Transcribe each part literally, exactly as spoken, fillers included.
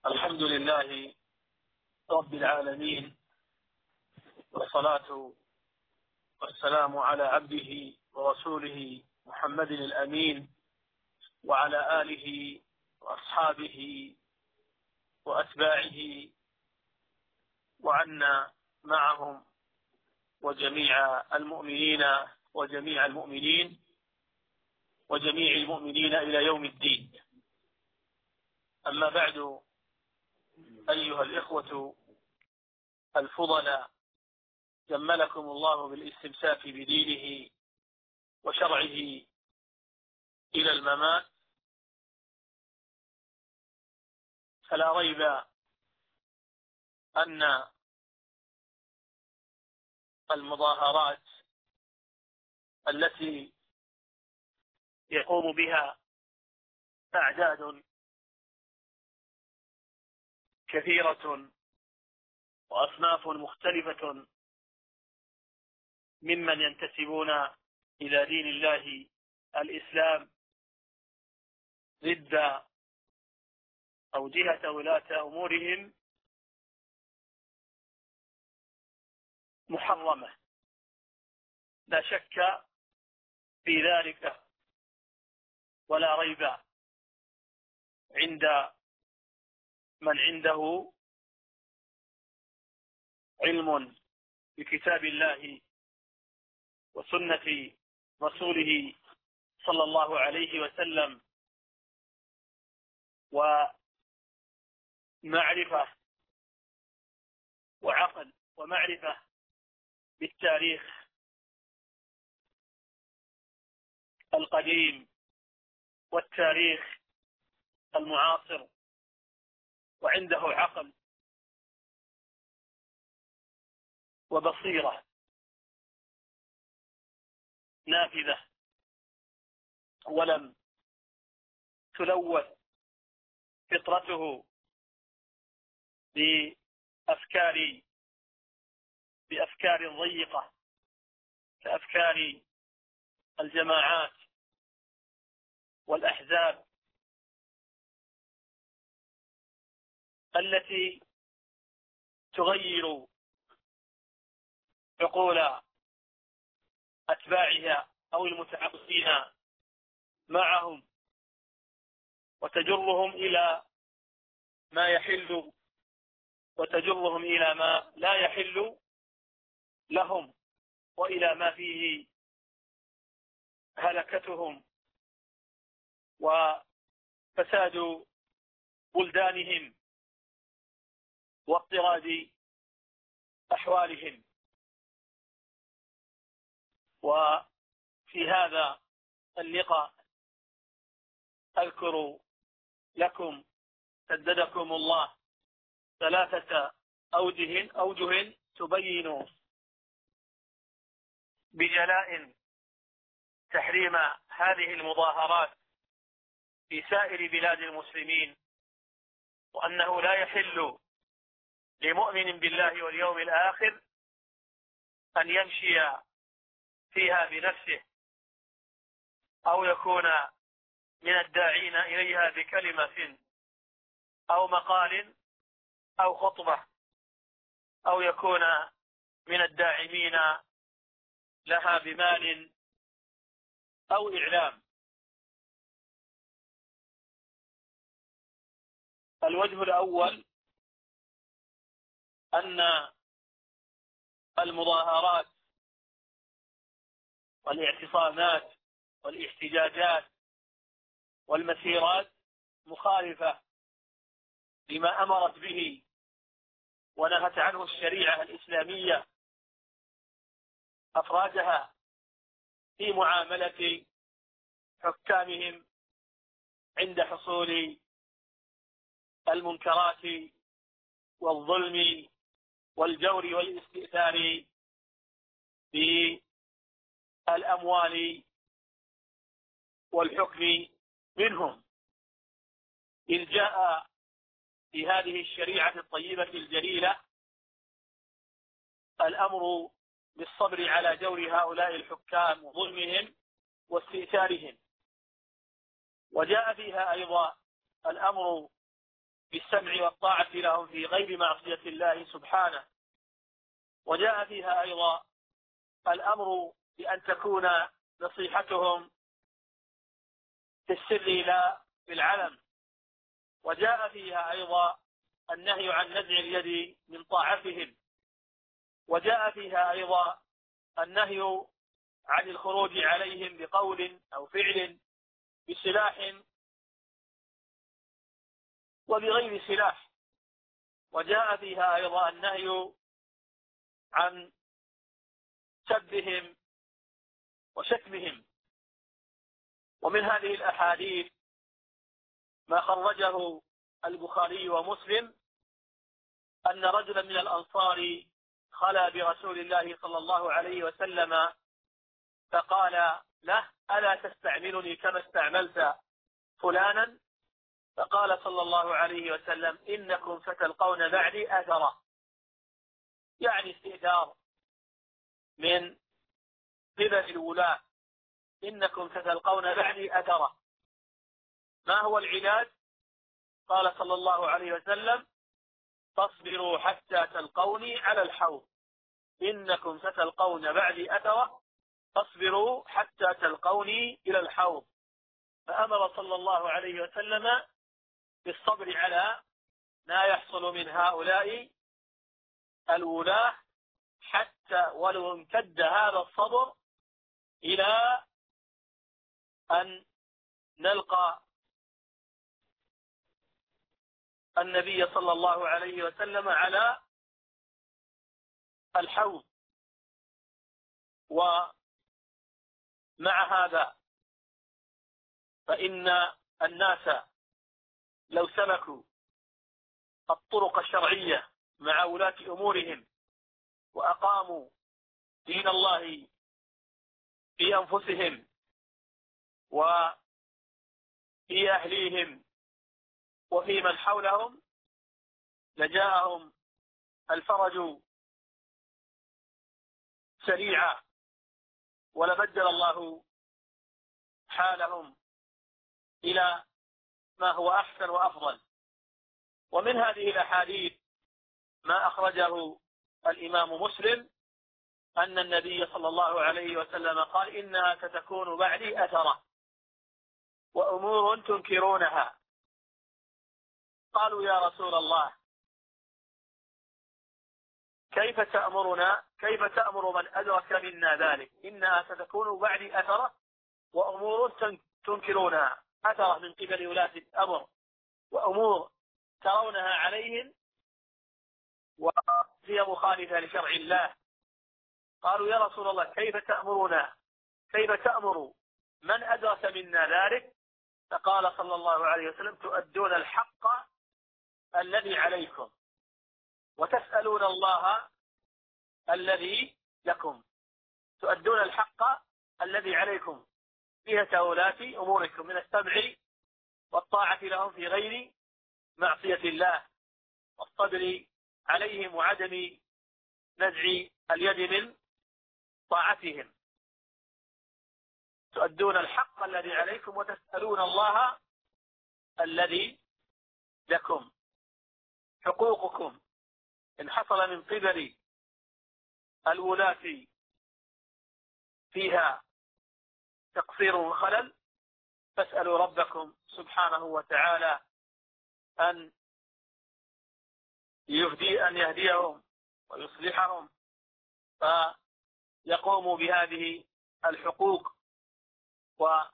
الحمد لله رب العالمين، والصلاة والسلام على عبده ورسوله محمد الأمين، وعلى آله وأصحابه وأتباعه، وعنا معهم وجميع المؤمنين وجميع المؤمنين وجميع المؤمنين إلى يوم الدين. أما بعد، أيها الإخوة الفضلاء، جملكم الله بالاستمساك بدينه وشرعه إلى الممات. فلا ريب أن المظاهرات التي يقوم بها أعداد كثيرة وأصناف مختلفة ممن ينتسبون إلى دين الله الإسلام ضد أو جهة ولاة أمورهم محرمة، لا شك في ذلك ولا ريب عند من عنده علم بكتاب الله وسنة رسوله صلى الله عليه وسلم، ومعرفة وعقل ومعرفة بالتاريخ القديم والتاريخ المعاصر، وعنده عقل وبصيرة نافذة، ولم تلوث فطرته بأفكار بأفكار ضيقة كأفكار الجماعات والأحزاب التي تغير عقول أتباعها أو المتعاطفين معهم، وتجرهم إلى ما يحل وتجرهم إلى ما لا يحل لهم، وإلى ما فيه هلكتهم وفساد بلدانهم واضطراد أحوالهم. وفي هذا اللقاء أذكر لكم سددكم الله ثلاثة أوجه أوجه تبين بجلاء تحريم هذه المظاهرات في سائر بلاد المسلمين، وأنه لا يحل لمؤمن بالله واليوم الآخر أن يمشي فيها بنفسه أو يكون من الداعين إليها بكلمة أو مقال أو خطبة، أو يكون من الداعمين لها بمال أو إعلام. الوجه الأول أن المظاهرات والاعتصامات والاحتجاجات والمسيرات مخالفة لما أمرت به ونهت عنه الشريعة الإسلامية أفرادها في معاملة حكامهم عند حصول المنكرات والظلم والجور والاستئثار بالأموال والحكم منهم، إذ جاء في هذه الشريعة الطيبة الجليلة الأمر بالصبر على جور هؤلاء الحكام وظلمهم واستئثارهم، وجاء فيها أيضا الأمر بالسمع والطاعة لهم في غير معصية الله سبحانه. وجاء فيها أيضا الأمر بأن تكون نصيحتهم في السر لا في العلم. وجاء فيها أيضا النهي عن نزع اليد من طاعتهم. وجاء فيها أيضا النهي عن الخروج عليهم بقول أو فعل بسلاح وبغير سلاح. وجاء فيها أيضا النهي عن سبهم وشتمهم. ومن هذه الأحاديث ما خرجه البخاري ومسلم أن رجلا من الأنصار خلا برسول الله صلى الله عليه وسلم فقال له: ألا تستعملني كما استعملت فلانا؟ فقال صلى الله عليه وسلم: إنكم ستلقون بعدي أثرا، يعني استئثار من قبل الولاة، إنكم ستلقون بعدي أثرا. ما هو العلاج؟ قال صلى الله عليه وسلم: فاصبروا حتى تلقوني على الحوض، إنكم ستلقون بعدي أثرا، فاصبروا حتى تلقوني إلى الحوض. فأمر صلى الله عليه وسلم بالصبر على ما يحصل من هؤلاء الولاة، حتى ولو امتد هذا الصبر إلى أن نلقى النبي صلى الله عليه وسلم على الحوض. ومع هذا فإن الناس لو سلكوا الطرق الشرعية مع ولاة أمورهم وأقاموا دين الله في أنفسهم وفي أهليهم وفي من حولهم، لجاءهم الفرج سريعا، ولبدل الله حالهم إلى ما هو أحسن وأفضل. ومن هذه الأحاديث ما أخرجه الإمام مسلم أن النبي صلى الله عليه وسلم قال: إنها ستكون بعدي أثرة وأمور تنكرونها. قالوا: يا رسول الله، كيف تأمرنا كيف تأمر من أدرك منا ذلك؟ إنها ستكون بعدي أثرة وأمور تنكرونها. أثرة من قبل ولاة الأمر وأمور ترونها عليهم وهي مخالفة لشرع الله. قالوا: يا رسول الله، كيف تأمرنا كيف تأمر من أدرك منا ذلك؟ فقال صلى الله عليه وسلم: تؤدون الحق الذي عليكم وتسألون الله الذي لكم. تؤدون الحق الذي عليكم فيها تولات أموركم من السمع والطاعة لهم في غير معصية الله، والصبر عليهم وعدم نزع اليد من طاعتهم. تؤدون الحق الذي عليكم وتسألون الله الذي لكم. حقوقكم إن حصل من قبل الولاة فيها تقصير وخلل، فاسألوا ربكم سبحانه وتعالى أن يهدي أن يهديهم ويصلحهم فيقوموا بهذه الحقوق، وتسأل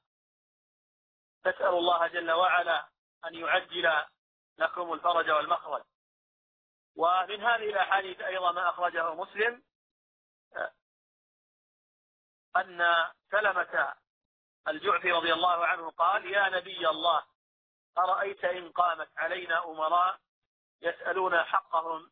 الله جل وعلا أن يعجل لكم الفرج والمخرج. ومن هذه الأحاديث أيضا ما أخرجه مسلم أن سلمة الجعفي رضي الله عنه قال: يا نبي الله، أرأيت إن قامت علينا أمراء يسألون حقهم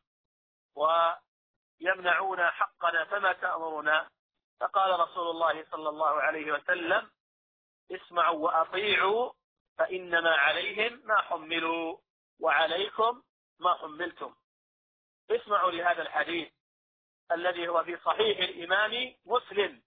ويمنعون حقنا فما تأمرنا؟ فقال رسول الله صلى الله عليه وسلم: اسمعوا وأطيعوا، فإنما عليهم ما حملوا وعليكم ما حملتم. اسمعوا لهذا الحديث الذي هو في صحيح الإمام مسلم،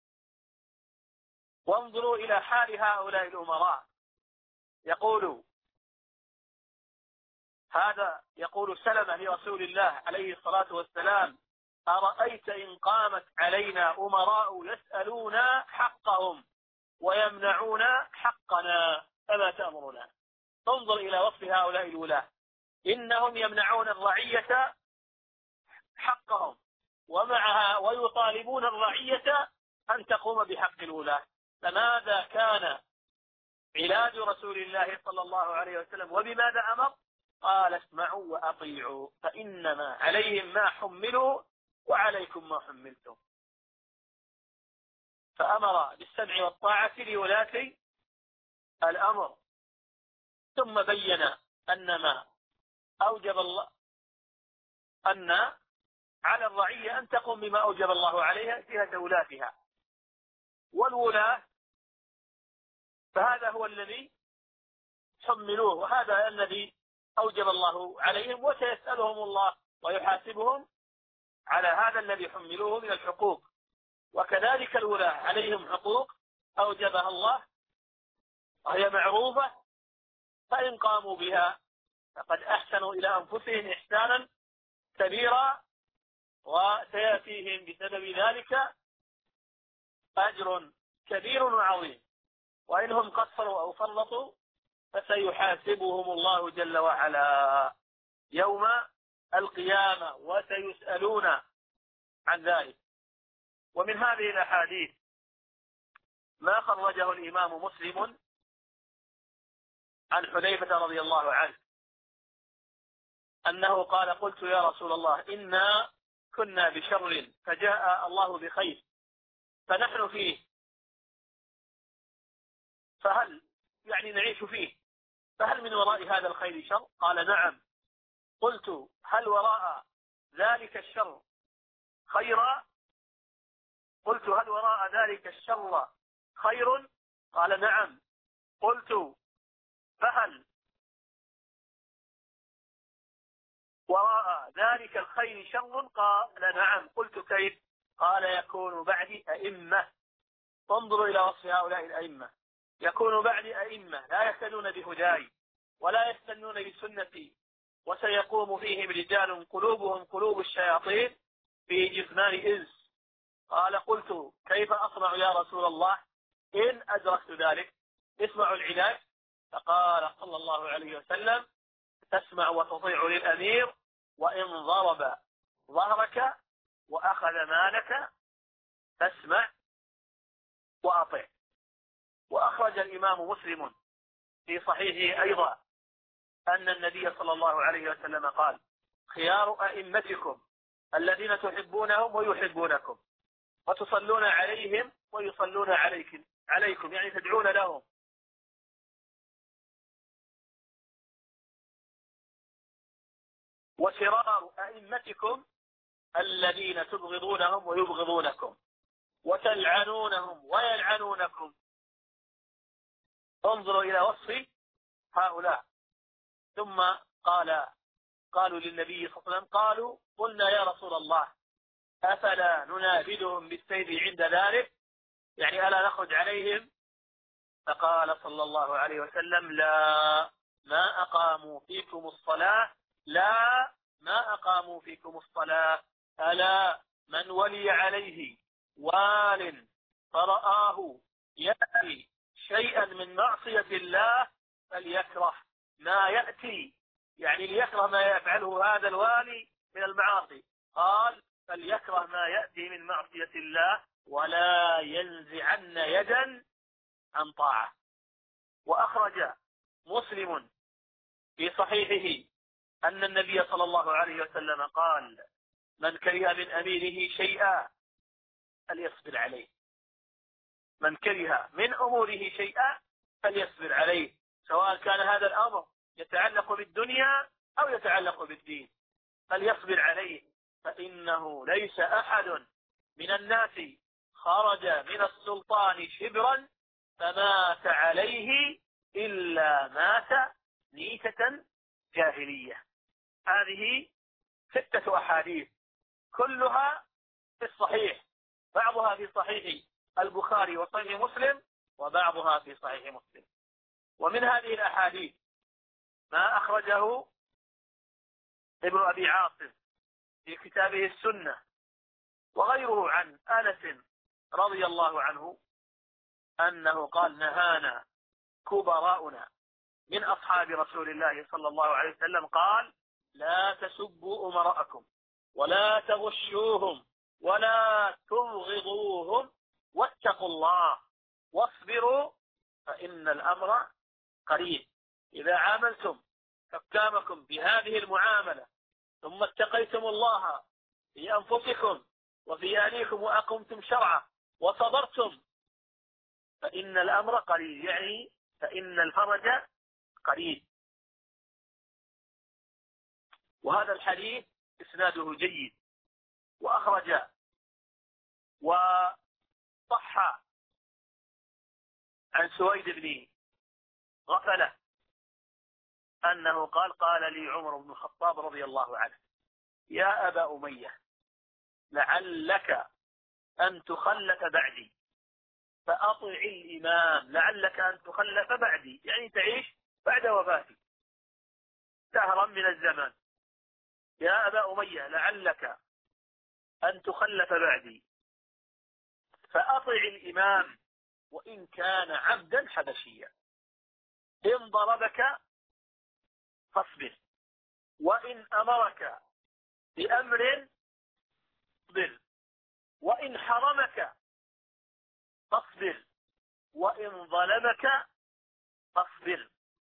وانظروا إلى حال هؤلاء الأمراء. يقول هذا يقول سلمة لرسول الله عليه الصلاة والسلام: أرأيت إن قامت علينا أمراء يسألون حقهم ويمنعون حقنا فما تأمرنا؟ انظر إلى وصف هؤلاء الولاة، إنهم يمنعون الرعية حقهم ومعها ويطالبون الرعية أن تقوم بحق الولاة. فماذا كان علاج رسول الله صلى الله عليه وسلم وبماذا أمر؟ قال: اسمعوا وأطيعوا فإنما عليهم ما حملوا وعليكم ما حملتم. فأمر بالسمع والطاعة لولاة الأمر، ثم بين أن ما أوجب الله أن على الرعية أن تقوم بما أوجب الله عليها جهة ولاتها، والولاة فهذا هو الذي حملوه وهذا الذي أوجب الله عليهم، وسيسألهم الله ويحاسبهم على هذا الذي حملوه من الحقوق. وكذلك الولاة عليهم حقوق أوجبها الله وهي معروفة، فإن قاموا بها فقد أحسنوا إلى أنفسهم إحسانا كبيرا، وسيأتيهم بسبب ذلك أجر كبير وعظيم. وإنهم قصروا أو فرطوا فسيحاسبهم الله جل وعلا يوم القيامة وسيسألون عن ذلك. ومن هذه الأحاديث ما خرجه الإمام مسلم عن حذيفة رضي الله عنه أنه قال: قلت يا رسول الله إنا كنا بشر فجاء الله بخير فنحن فيه، فهل يعني نعيش فيه فهل من وراء هذا الخير شر؟ قال: نعم. قلت: هل وراء ذلك الشر خيرا؟ قلت: هل وراء ذلك الشر خير؟ قال: نعم. قلت: فهل وراء ذلك الخير شر؟ قال: نعم. قلت: كيف؟ قال: يكون بعدي أئمة. انظروا إلى وصف هؤلاء الأئمة: يكون بعدي أئمة لا يهتدون بهداي ولا يستنون بسنتي، وسيقوم فيهم رجال قلوبهم قلوب الشياطين في جثمان إنس. قال: قلت: كيف أصنع يا رسول الله إن أدركت ذلك؟ اسمعوا العلاج. فقال صلى الله عليه وسلم: تسمع وتطيع للأمير وإن ضرب ظهرك وأخذ مالك تسمع وأطيع. وأخرج الإمام مسلم في صحيحه أيضا أن النبي صلى الله عليه وسلم قال: خيار أئمتكم الذين تحبونهم ويحبونكم وتصلون عليهم ويصلون عليكم عليكم يعني تدعون لهم. وشرار أئمتكم الذين تبغضونهم ويبغضونكم وتلعنونهم ويلعنونكم. انظروا إلى وصف هؤلاء. ثم قال قالوا للنبي صلى الله عليه وسلم: قالوا قلنا يا رسول الله أفلا ننابذهم بالسيف عند ذلك، يعني ألا نخرج عليهم؟ فقال صلى الله عليه وسلم: لا ما أقاموا فيكم الصلاة لا ما أقاموا فيكم الصلاة ألا من ولي عليه وال فرآه يأتي شيئا من معصية الله فليكره ما يأتي، يعني ليكره ما يفعله هذا الوالي من المعاصي. قال: فليكره ما يأتي من معصية الله ولا ينزعن يدا عن طاعة. وأخرج مسلم في صحيحه أن النبي صلى الله عليه وسلم قال: من كره من أميره شيئا فليصبر عليه، من كره من أموره شيئا فليصبر عليه، سواء كان هذا الأمر يتعلق بالدنيا أو يتعلق بالدين، فليصبر عليه، فإنه ليس أحد من الناس خرج من السلطان شبرا فمات عليه إلا مات ميتة جاهلية. هذه ستة أحاديث كلها في الصحيح، بعضها في صحيح البخاري وصحيح مسلم وبعضها في صحيح مسلم. ومن هذه الأحاديث ما أخرجه ابن أبي عاصم في كتابه السنة وغيره عن أنس رضي الله عنه أنه قال نهانا كبراؤنا من أصحاب رسول الله صلى الله عليه وسلم قال لا تسبوا أمراءكم ولا تغشوهم ولا تبغضوهم واتقوا الله واصبروا فإن الأمر قريب. إذا عاملتم حكامكم بهذه المعاملة ثم اتقيتم الله في أنفسكم وفي أهليكم وأقمتم شرعه وصبرتم فإن الأمر قريب، يعني فإن الفرج قريب. وهذا الحديث إسناده جيد، وأخرج وصح عن سويد بن غفلة أنه قال قال لي عمر بن الخطاب رضي الله عنه يا أبا أمية لعلك أن تخلف بعدي فأطع الإمام، لعلك أن تخلف بعدي يعني تعيش بعد وفاتي دهرا من الزمان. يا أبا أمية لعلك أن تخلف بعدي فأطع الإمام وإن كان عبدا حبشيا، إن ضربك فاصبر وإن أمرك بأمر اصبر وإن حرمك فاصبر وإن ظلمك فاصبر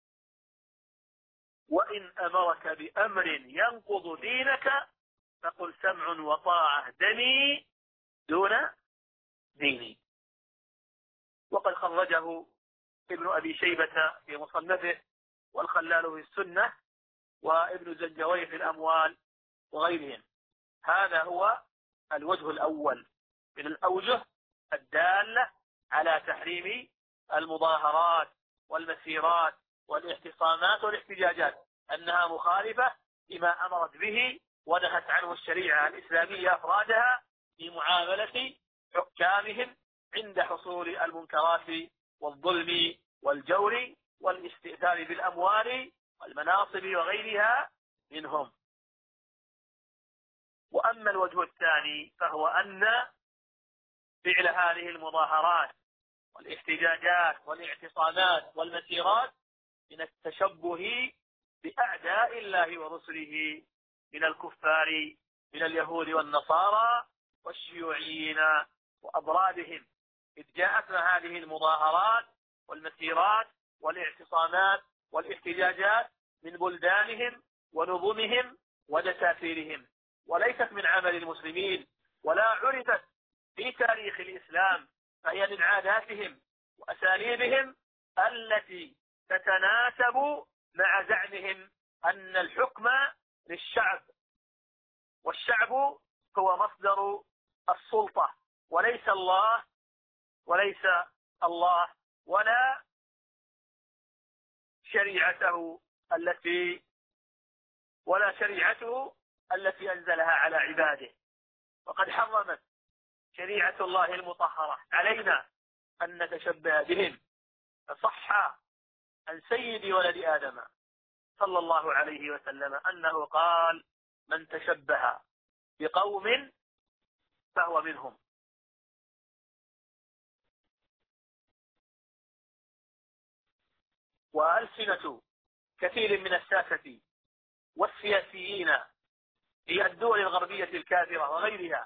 وإن أمرك بأمر ينقض دينك فقل سمع وطاعة دمي دون ديني. وقد خرجه ابن أبي شيبة في مصنفه والخلال في السنة وابن زنجوي في الأموال وغيرهم. هذا هو الوجه الأول من الأوجه الدالة على تحريم المظاهرات والمسيرات والاعتصامات والاحتجاجات، أنها مخالفة لما أمرت به ونهت عنه الشريعة الإسلامية أفرادها في معاملة حكامهم عند حصول المنكرات والظلم والجور والاستئثار بالأموال والمناصب وغيرها منهم. وأما الوجه الثاني فهو أن فعل هذه المظاهرات والاحتجاجات والاعتصامات والمسيرات من التشبه بأعداء الله ورسله من الكفار من اليهود والنصارى والشيوعيين وأضرابهم، إذ جاءتنا هذه المظاهرات والمسيرات والاعتصامات والاحتجاجات من بلدانهم ونظمهم ودساتيرهم، وليست من عمل المسلمين ولا عرفت في تاريخ الإسلام، فهي من عاداتهم وأساليبهم التي تتناسب مع زعمهم أن الحكم للشعب، والشعب هو مصدر السلطة وليس الله وليس الله ولا شريعته التي ولا شريعته التي أنزلها على عباده. وقد حرمت شريعة الله المطهرة علينا أن نتشبه بهم، فصح عن سيد ولد آدم صلى الله عليه وسلم أنه قال من تشبه بقوم فهو منهم. وألسنة كثير من الساسة والسياسيين في الدول الغربية الكافرة وغيرها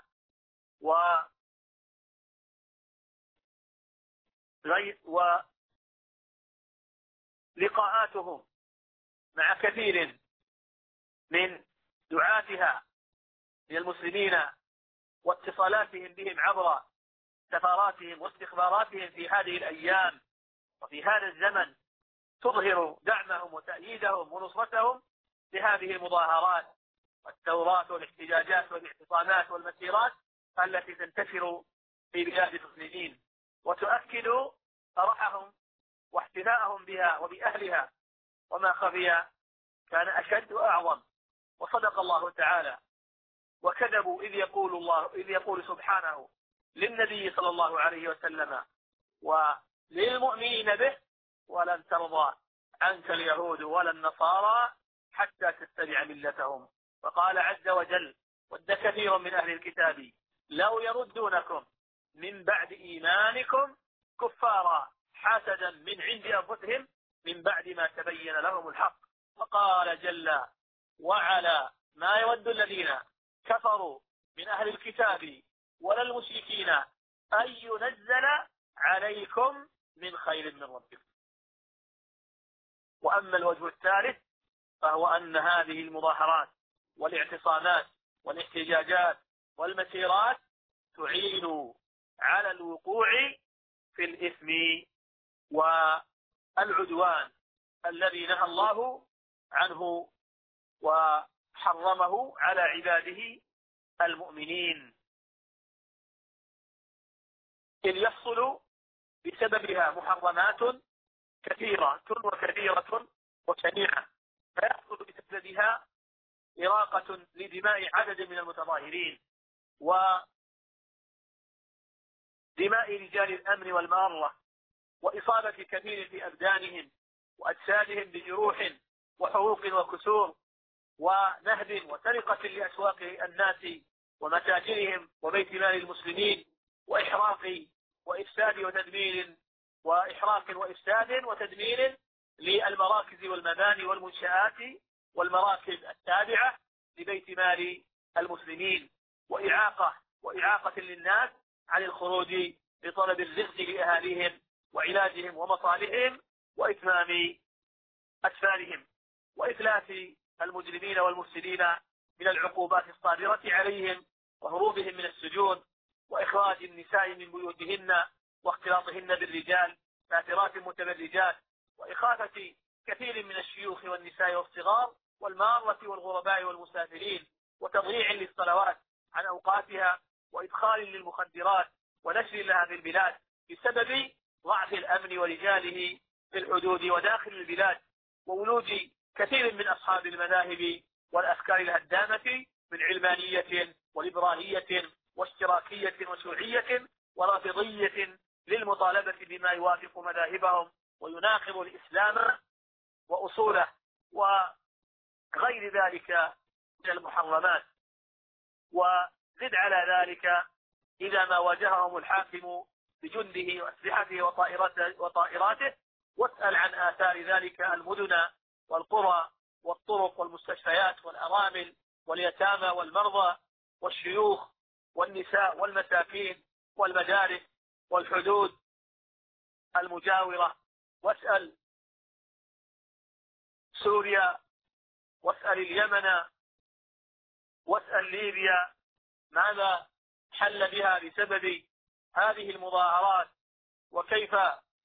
ولقاءاتهم مع كثير من دعاتها من المسلمين واتصالاتهم بهم عبر سفاراتهم واستخباراتهم في هذه الأيام وفي هذا الزمن تظهر دعمهم وتأييدهم ونصرتهم لهذه المظاهرات والثورات والاحتجاجات والاعتصامات والمسيرات التي تنتشر في بلاد المسلمين، وتؤكد فرحهم واحتفاءهم بها وبأهلها، وما خفي كان أشد وأعظم. وصدق الله تعالى وكذبوا إذ يقول الله إذ يقول سبحانه للنبي صلى الله عليه وسلم وللمؤمنين به ولن ترضى عنك اليهود ولا النصارى حتى تتبع ملتهم وقال عز وجل: ود كثير من أهل الكتاب لو يردونكم من بعد إيمانكم كفارا حسدا من عند أنفسهم من بعد ما تبين لهم الحق. وقال جل وعلا: ما يود الذين كفروا من أهل الكتاب ولا المشركين أن ينزل عليكم من خير من ربكم. وأما الوجه الثالث فهو أن هذه المظاهرات والاعتصامات والاحتجاجات والمسيرات تعين على الوقوع في الإثم والعدوان الذي نهى الله عنه وحرمه على عباده المؤمنين، إذ يحصل بسببها محرمات كثيرة وكثيرة وشنيعة، فيحصل بسببها إراقة لدماء عدد من المتظاهرين ودماء رجال الأمن والمارة، وإصابة كثير في أبدانهم وأجسادهم بجروح وحروق وكسور ونهب وسرقة لأسواق الناس ومتاجرهم وبيت مال المسلمين، وإحراق وإفساد وتدمير وإحراق وإفساد وتدمير للمراكز والمباني والمنشآت والمراكز التابعة لبيت مال المسلمين، وإعاقة وإعاقة للناس عن الخروج لطلب الرزق لأهاليهم وعلاجهم ومصالحهم وإتمام أسفارهم، وإفلاس المجرمين والمفسدين من العقوبات الصادرة عليهم وهروبهم من السجون، وإخراج النساء من بيوتهن واختلاطهن بالرجال كافرات متبرجات، وإخافة كثير من الشيوخ والنساء والصغار والمارة والغرباء والمسافرين، وتضييع للصلوات عن أوقاتها، وإدخال للمخدرات ونشر لها في البلاد بسبب ضعف الأمن ورجاله في الحدود وداخل البلاد، وولوج كثير من أصحاب المذاهب والأفكار الهدامة من علمانية وليبرالية واشتراكية وشيوعية ورافضية للمطالبة بما يوافق مذاهبهم ويناقض الإسلام وأصوله وغير ذلك من المحرمات. وزد على ذلك إذا ما واجههم الحاكم بجنده وأسلحته وطائراته، واسأل عن آثار ذلك المدن والقرى والطرق والمستشفيات والأرامل واليتامى والمرضى والشيوخ والنساء والمساكين والمدارس والحدود المجاورة، واسأل سوريا، واسأل اليمن، واسأل ليبيا ماذا حل بها بسبب هذه المظاهرات، وكيف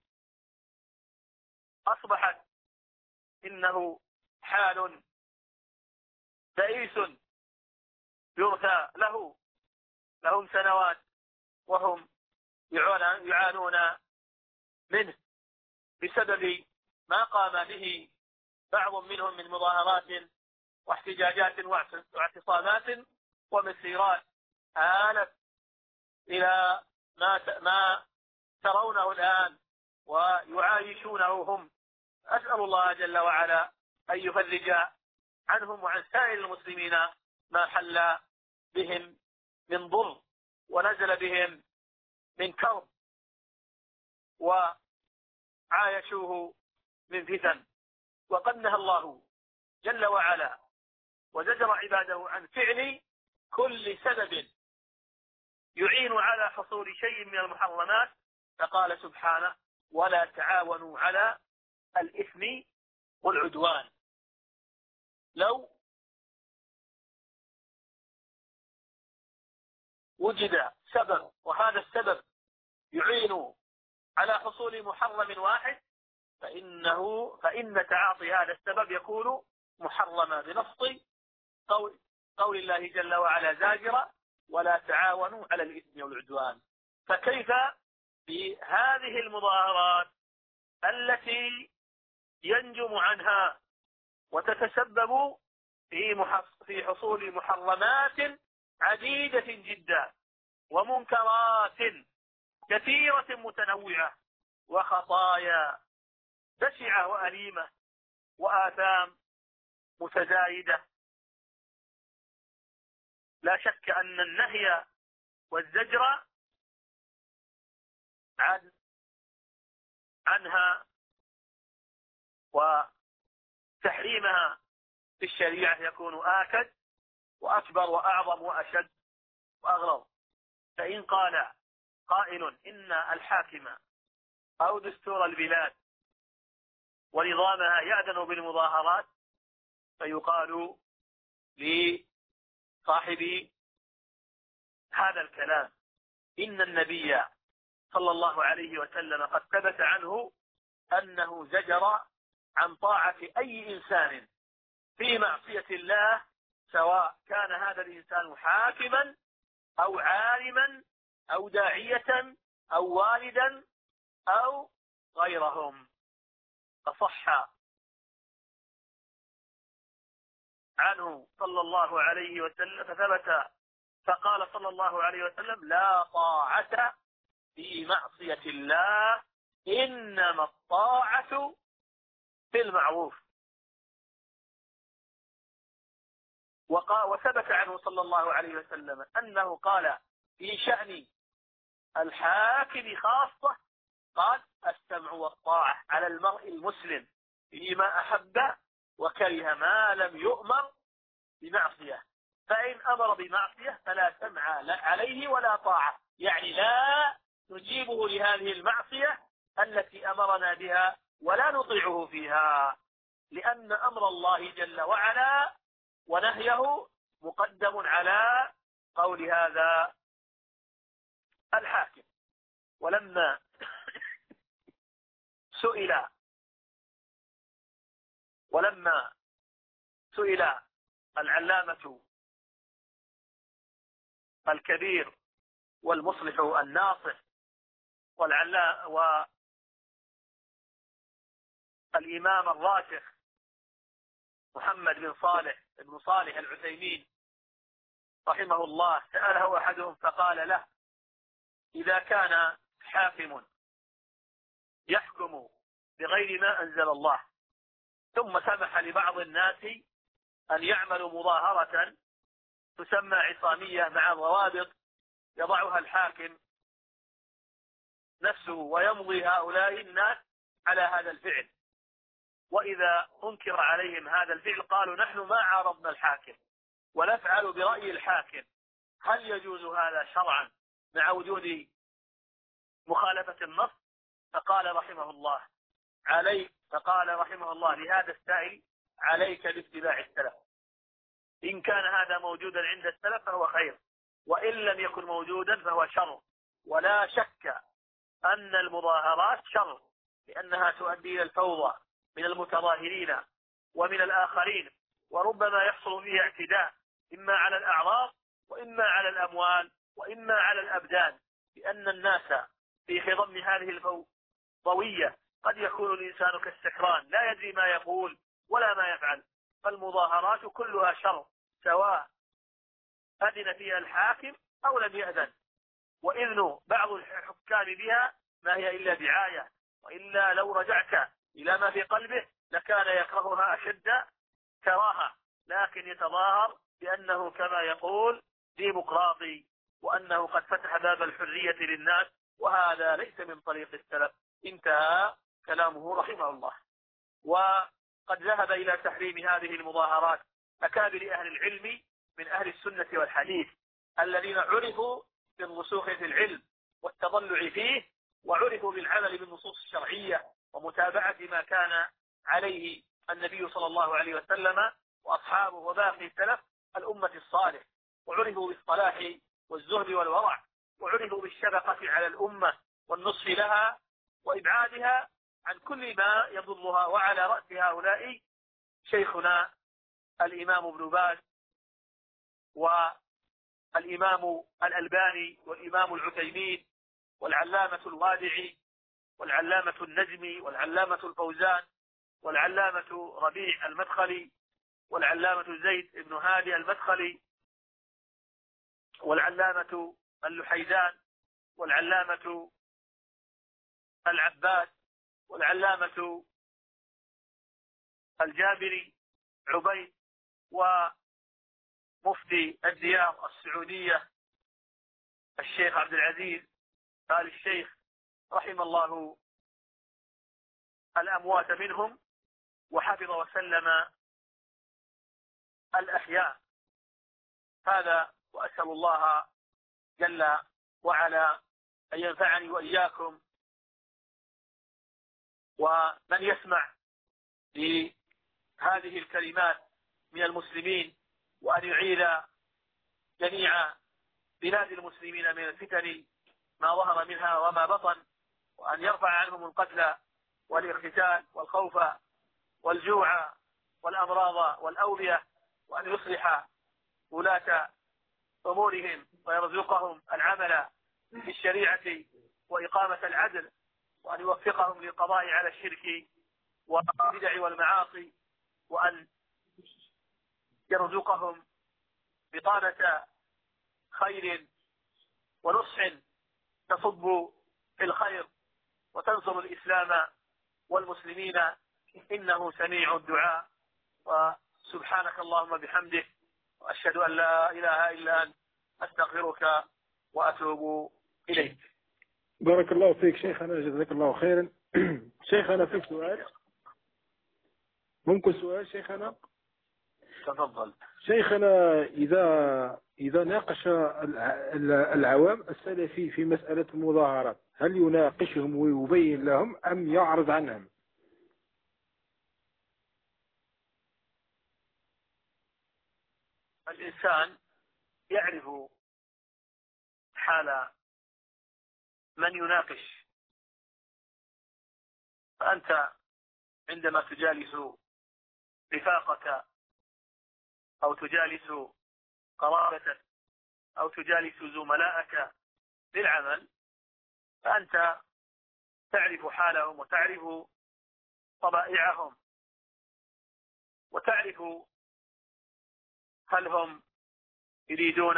أصبحت إنه حال بئيس يرثى له لهم سنوات وهم يعانون منه بسبب ما قام به بعض منهم من مظاهرات واحتجاجات واعتصامات ومسيرات آلت إلى ما ما ترونه الآن ويعايشونه هم. أسأل الله جل وعلا أن يفرج عنهم وعن سائر المسلمين ما حل بهم من ضر ونزل بهم من كرب وعايشوه من فتن. وقد نهى الله جل وعلا وزجر عباده عن فعل كل سبب يعين على حصول شيء من المحرمات، فقال سبحانه: ولا تعاونوا على الإثم والعدوان. لو وجد سبب وهذا السبب يعين على حصول محرم واحد فإنه فإن تعاطي هذا السبب يكون محرما بنص قول, قول الله جل وعلا زاجرا: ولا تعاونوا على الإثم والعدوان. فكيف بهذه المظاهرات التي ينجم عنها وتتسبب في في حصول محرمات عديدة جدا ومنكرات كثيرة متنوعة وخطايا بشعة وأليمة وآثام متزايدة لا شك أن النهي والزجر عن عنها وتحريمها في الشريعة يكون آكد وأكبر وأعظم وأشد وأغلظ. فإن قال قائل إن الحاكم أو دستور البلاد ونظامها يأذن بالمظاهرات، فيقال لصاحب هذا الكلام إن النبي صلى الله عليه وسلم قد ثبت عنه أنه زجر عن طاعة أي إنسان في معصية الله، سواء كان هذا الإنسان حاكما أو عالما أو داعية أو والدا أو غيرهم. فصح عنه صلى الله عليه وسلم فثبت فقال صلى الله عليه وسلم: لا طاعة في معصية الله، إنما الطاعة في المعروف. وثبت عنه صلى الله عليه وسلم أنه قال في شأن الحاكم خاصة، قال: السمع والطاعة على المرء المسلم فيما أحب وكره ما لم يؤمر بمعصية، فإن أمر بمعصية فلا سمع عليه ولا طاعة، يعني لا نجيبه لهذه المعصية التي أمرنا بها ولا نطيعه فيها، لأن أمر الله جل وعلا ونهيه مقدم على قول هذا الحاكم. ولما سئل ولما سئل العلامة الكبير والمصلح الناصح والعلامة والإمام الراشخ محمد بن صالح بن صالح العثيمين رحمه الله، سأله أحدهم فقال له: إذا كان حاكم يحكم بغير ما أنزل الله ثم سمح لبعض الناس أن يعملوا مظاهرة تسمى عصامية مع ضوابط يضعها الحاكم نفسه ويمضي هؤلاء الناس على هذا الفعل، وإذا أنكر عليهم هذا الفعل قالوا: نحن ما عارضنا الحاكم ونفعل برأي الحاكم، هل يجوز هذا شرعا مع وجود مخالفة النص؟ فقال رحمه الله عليك فقال رحمه الله لهذا السائل: عليك باتباع السلف، إن كان هذا موجودا عند السلف فهو خير، وإن لم يكن موجودا فهو شر. ولا شك أن المظاهرات شر، لأنها تؤدي إلى الفوضى من المتظاهرين ومن الآخرين، وربما يحصل فيها اعتداء إما على الأعراض وإما على الأموال وإما على الأبدان، لأن الناس في خضم هذه الفوضوية قد يكون الإنسان كالسكران لا يدري ما يقول ولا ما يفعل. فالمظاهرات كلها شر، سواء أذن فيها الحاكم أو لم يأذن، وإذن بعض الحكام بها ما هي إلا دعاية، وإلا لو رجعت إلى ما في قلبه لكان يكرهها أشد كراهة، لكن يتظاهر بأنه كما يقول ديمقراطي، وأنه قد فتح باب الحرية للناس، وهذا ليس من طريق السلف. انتهى كلامه رحمه الله. وقد ذهب إلى تحريم هذه المظاهرات أكابر أهل العلم من أهل السنة والحديث الذين عرفوا بالرسوخ في العلم والتضلع فيه، وعرفوا بالعمل بالنصوص الشرعية ومتابعة ما كان عليه النبي صلى الله عليه وسلم وأصحابه وباقي السلف الأمة الصالح، وعرفوا بالصلاح والزهد والورع، وعرفوا بالشفقة على الأمة والنصح لها وإبعادها عن كل ما يضرها. وعلى رأس هؤلاء شيخنا الإمام ابن باز والإمام الألباني والإمام العثيمين والعلامة الوادعي والعلامة النجمي والعلامة الفوزان والعلامة ربيع المدخلي والعلامة زيد بن هادي المدخلي والعلامة اللحيدان والعلامة العباس والعلامة الجابري عبيد مفتي الديار السعودية الشيخ عبد العزيز آل الشيخ رحم الله الأموات منهم وحفظ وسلم الأحياء. هذا وأسأل الله جل وعلا أن ينفعني وإياكم ومن يسمع لهذه الكلمات من المسلمين، وأن يعيد جميع بلاد المسلمين من الفتن ما ظهر منها وما بطن، وأن يرفع عنهم القتل والاغتتال والخوف والجوع والأمراض والأوبئة، وأن يصلح ولاة أمورهم ويرزقهم العمل بالشريعة وإقامة العدل، وأن يوفقهم للقضاء على الشرك والبدع والمعاصي، وأن يرزقهم بطانة خير ونصح تصب في الخير وتنصر الإسلام والمسلمين، إنه سميع الدعاء. وسبحانك اللهم بحمدك، وأشهد أن لا إله إلا أنت، أستغفرك وأتوب إليك. بارك الله فيك شيخنا، جزاك الله خيرا. شيخنا فيك سؤال؟ ممكن سؤال شيخنا؟ تفضل. شيخنا، إذا إذا ناقش العوام السلفي في مسألة المظاهرات، هل يناقشهم ويبين لهم أم يعرض عنهم؟ الإنسان يعرف حال من يناقش. فأنت عندما تجالس رفاقك أو تجالس قرابتك أو تجالس زملائك للعمل، فأنت تعرف حالهم وتعرف طبائعهم، وتعرف هل هم يريدون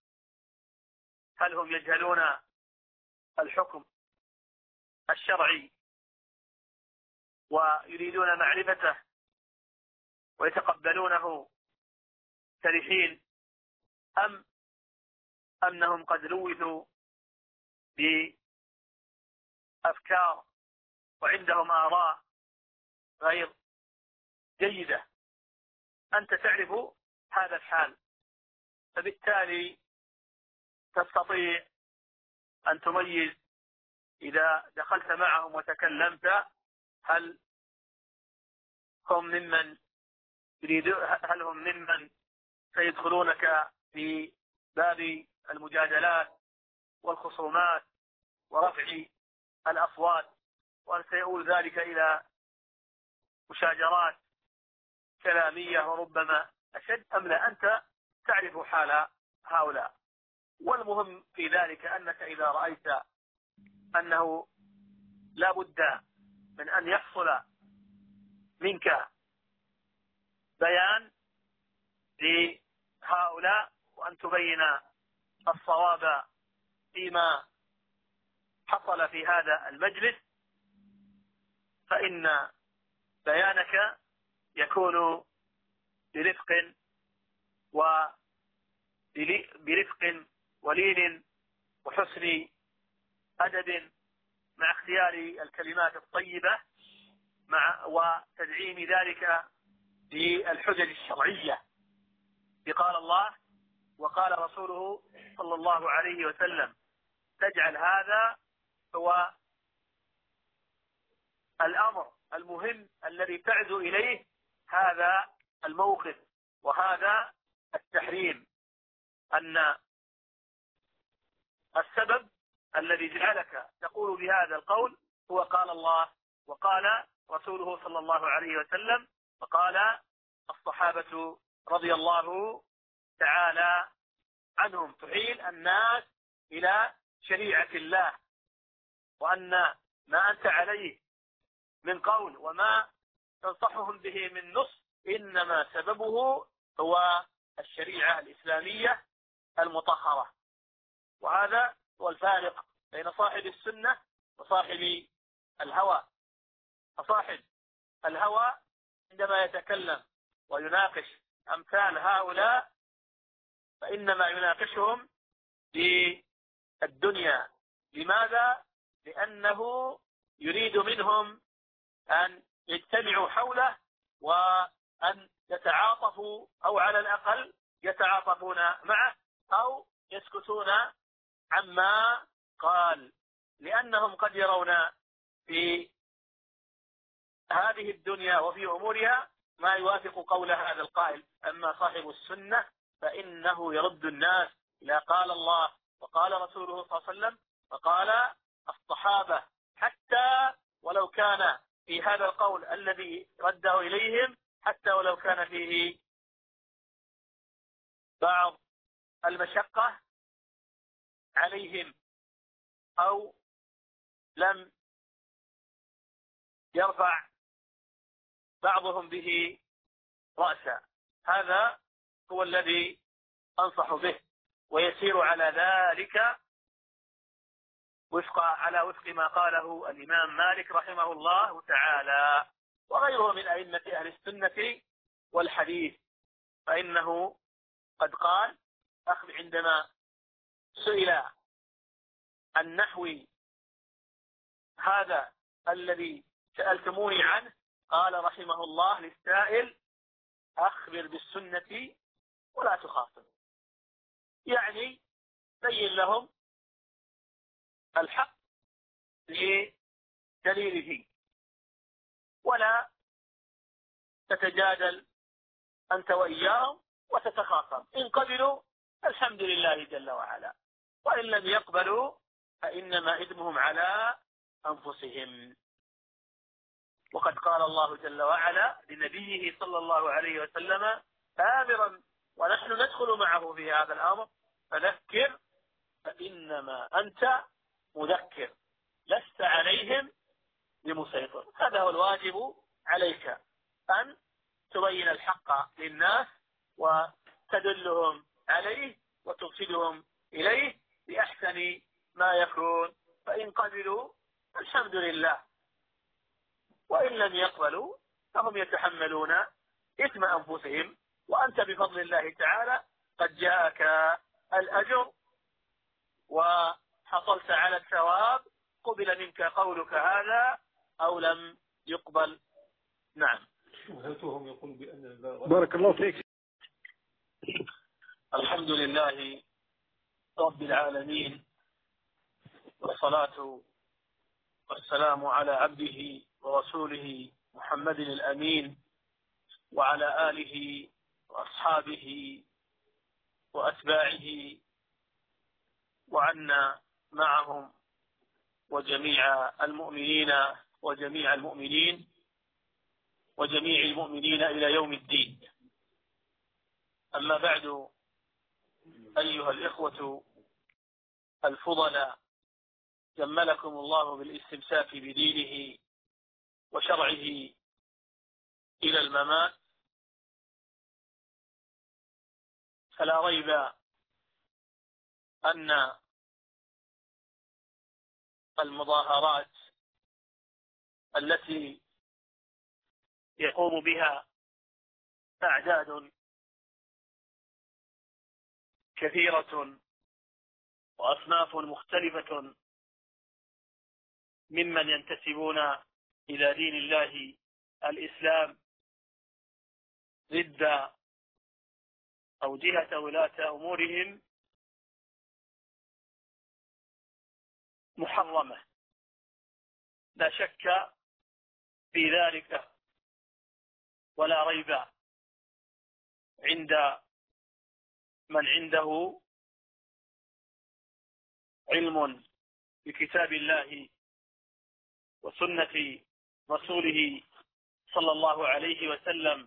هل هم يجهلون الحكم الشرعي ويريدون معرفته ويتقبلونه فرحين، أم أنهم قد لوثوا بأفكار وعندهم آراء غير جيدة. أنت تعرف هذا الحال، فبالتالي تستطيع أن تميز إذا دخلت معهم وتكلمت هل هم ممن يريدون هل هم ممن سيدخلونك في باب المجادلات والخصومات ورفع الأصوات، وأن سيؤول ذلك إلى مشاجرات كلامية وربما أشد، أم لا؟ أنت تعرف حال هؤلاء. والمهم في ذلك أنك إذا رأيت أنه لا بد من أن يحصل منك بيان لهؤلاء وأن تبين الصواب فيما حصل في هذا المجلس، فإن بيانك يكون برفق وبرفق ولين وحسن أدب، مع اختيار الكلمات الطيبة مع وتدعيم ذلك بالحجج الشرعية، قال الله وقال رسوله صلى الله عليه وسلم. تجعل هذا هو الأمر المهم الذي تعزو إليه هذا الموقف وهذا التحريم، أن السبب الذي جعلك تقول بهذا القول هو قال الله وقال رسوله صلى الله عليه وسلم، وقال الصحابة رضي الله تعالى عنهم. تحيل الناس إلى شريعة الله، وأن ما أنت عليه من قول وما تنصحهم به من نص إنما سببه هو الشريعة الإسلامية المطهرة. وهذا هو الفارق بين صاحب السنة وصاحب الهوى. فصاحب الهوى عندما يتكلم ويناقش أمثال هؤلاء فإنما يناقشهم بالدنيا. لماذا؟ لأنه يريد منهم أن يجتمعوا حوله وأن يتعاطفوا، أو على الأقل يتعاطفون معه أو يسكتون عما قال، لأنهم قد يرون في هذه الدنيا وفي أمورها ما يوافق قول هذا القائل. أما صاحب السنة فإنه يرد الناس إلى قال الله وقال رسوله صلى الله عليه وسلم وقال الصحابة، حتى ولو كان في هذا القول الذي رده إليهم، حتى ولو كان فيه بعض المشقة عليهم أو لم يرفع بعضهم به رأسا. هذا هو الذي أنصح به، ويسير على ذلك وفق على وفق ما قاله الإمام مالك رحمه الله تعالى وغيره من أئمة أهل السنة والحديث. فإنه قد قال أخذ عندما سئل عن نحو هذا الذي سألتموني عنه، قال رحمه الله للسائل: أخبر بالسنة ولا تخاطب. يعني بين لهم الحق لدليله ولا تتجادل أنت وإياهم وتتخاصم. إن قبلوا الحمد لله جل وعلا، وإن لم يقبلوا فإنما إثمهم على أنفسهم. وقد قال الله جل وعلا لنبيه صلى الله عليه وسلم آمرا، ونحن ندخل معه في هذا الأمر: فذكر فإنما أنت مذكر لست عليهم بمسيطر. هذا هو الواجب عليك، أن تبين الحق للناس وتدلهم عليه وترشدهم إليه بأحسن ما يكون. فإن قبلوا الحمد لله، وإن لم يقبلوا فهم يتحملون إثم أنفسهم، وأنت بفضل الله تعالى قد جاءك الأجر وحصلت على الثواب، قبل منك قولك هذا أو لم يقبل. نعم. شبهتهم يقول بأن بارك الله فيك. الحمد لله رب العالمين، والصلاة والسلام على عبده ورسوله محمد الأمين، وعلى آله وأصحابه وأتباعه، وعنا معهم وجميع المؤمنين وجميع المؤمنين وجميع المؤمنين إلى يوم الدين. أما بعد، أيها الإخوة الفضلاء، جملكم الله بالاستمساك بدينه وشرعه إلى الممات. فلا ريب أن المظاهرات التي يقوم بها أعداد كثيرة وأصناف مختلفة ممن ينتسبون إلى دين الله الإسلام ضد أو جهة ولاة أمورهم محرمة، لا شك في ذلك ولا ريب عند من عنده علم بكتاب الله وسنة رسوله صلى الله عليه وسلم،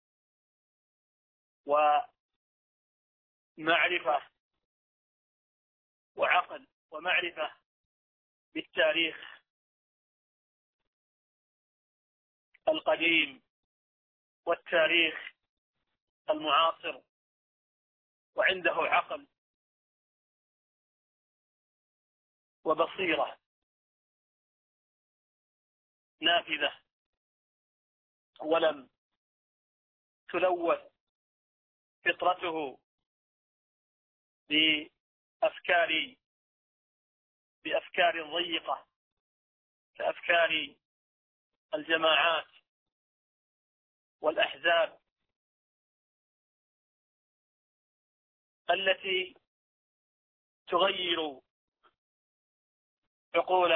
ومعرفة وعقل ومعرفة بالتاريخ القديم والتاريخ المعاصر، وعنده عقل وبصيرة نافذة، ولم تلوث فطرته بأفكار بأفكار ضيقة كأفكار الجماعات والأحزاب التي تغير عقول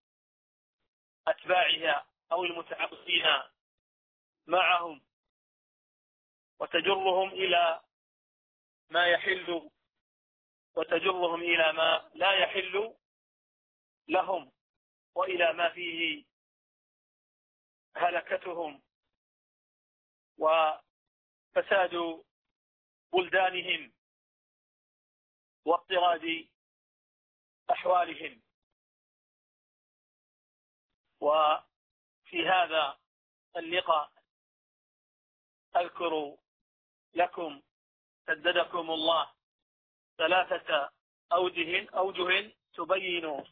أتباعها أو المتعاطفين معهم وتجرهم إلى ما يحل وتجرهم إلى ما لا يحل لهم وإلى ما فيه هلكتهم وفساد بلدانهم واضطراد أحوالهم. وفي هذا اللقاء أذكر لكم سددكم الله ثلاثة أوجه أوجه تبين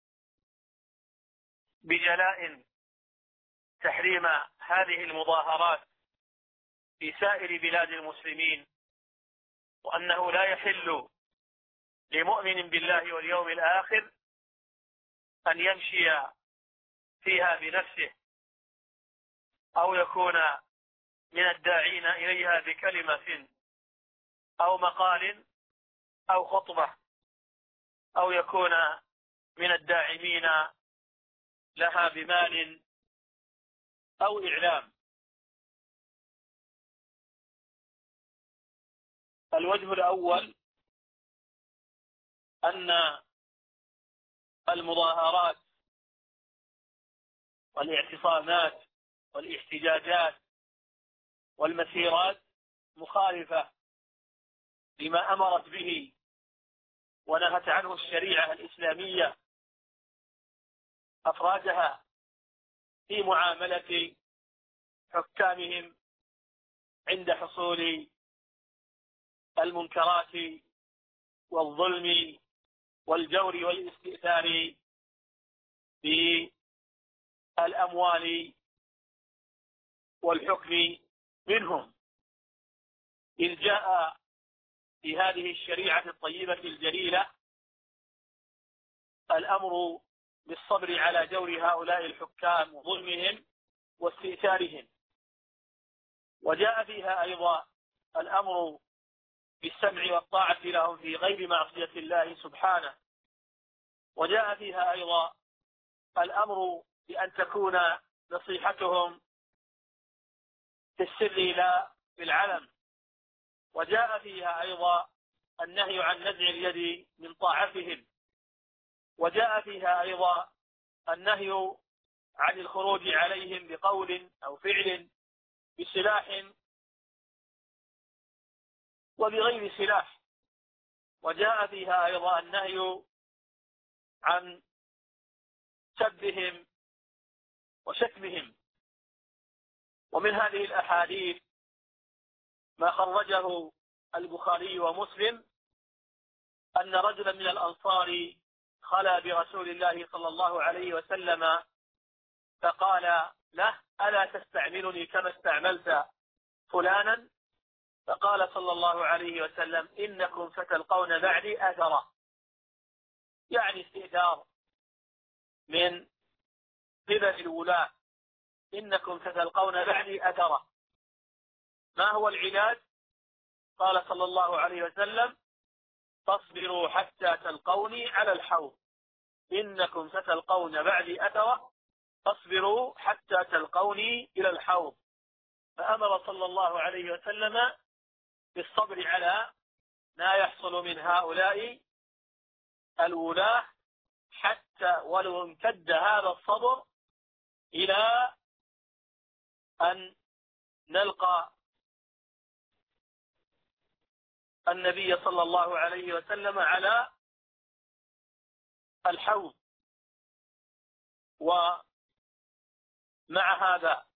بجلاء تحريم هذه المظاهرات في سائر بلاد المسلمين، وأنه لا يحل لمؤمن بالله واليوم الآخر أن يمشي فيها بنفسه أو يكون من الداعين إليها بكلمة أو مقال أو خطبة أو يكون من الداعمين لها بمال أو إعلام. الوجه الأول أن المظاهرات والاعتصامات والاحتجاجات والمسيرات مخالفة لما أمرت به ونهت عنه الشريعة الإسلامية أفرادها في معاملة حكامهم عند حصول المنكرات والظلم والجور والاستئثار بالأموال والحكم منهم، إذ جاء في هذه الشريعة الطيبة الجليلة الأمر بالصبر على جور هؤلاء الحكام وظلمهم واستئثارهم، وجاء فيها أيضا الأمر بالسمع والطاعة لهم في غير معصية الله سبحانه، وجاء فيها أيضا الأمر بأن تكون نصيحتهم في السر لا في العلم، وجاء فيها أيضا النهي عن نزع اليد من طاعتهم، وجاء فيها أيضا النهي عن الخروج عليهم بقول أو فعل بسلاح وبغير سلاح، وجاء فيها أيضا النهي عن سبهم وشتمهم. ومن هذه الأحاديث ما خرجه البخاري ومسلم أن رجلا من الأنصار خلا برسول الله صلى الله عليه وسلم فقال له: ألا تستعملني كما استعملت فلانا؟ فقال صلى الله عليه وسلم: إنكم ستلقون بعدي أثرا، يعني استئثار من قبل الولاة، إنكم ستلقون بعدي أثرا. ما هو العلاج؟ قال صلى الله عليه وسلم: فاصبروا حتى تلقوني على الحوض، إنكم ستلقون بعدي أثرا فاصبروا حتى تلقوني إلى الحوض. فأمر صلى الله عليه وسلم بالصبر على ما يحصل من هؤلاء الولاة، حتى ولو امتد هذا الصبر إلى أن نلقى النبي صلى الله عليه وسلم على الحوض. ومع هذا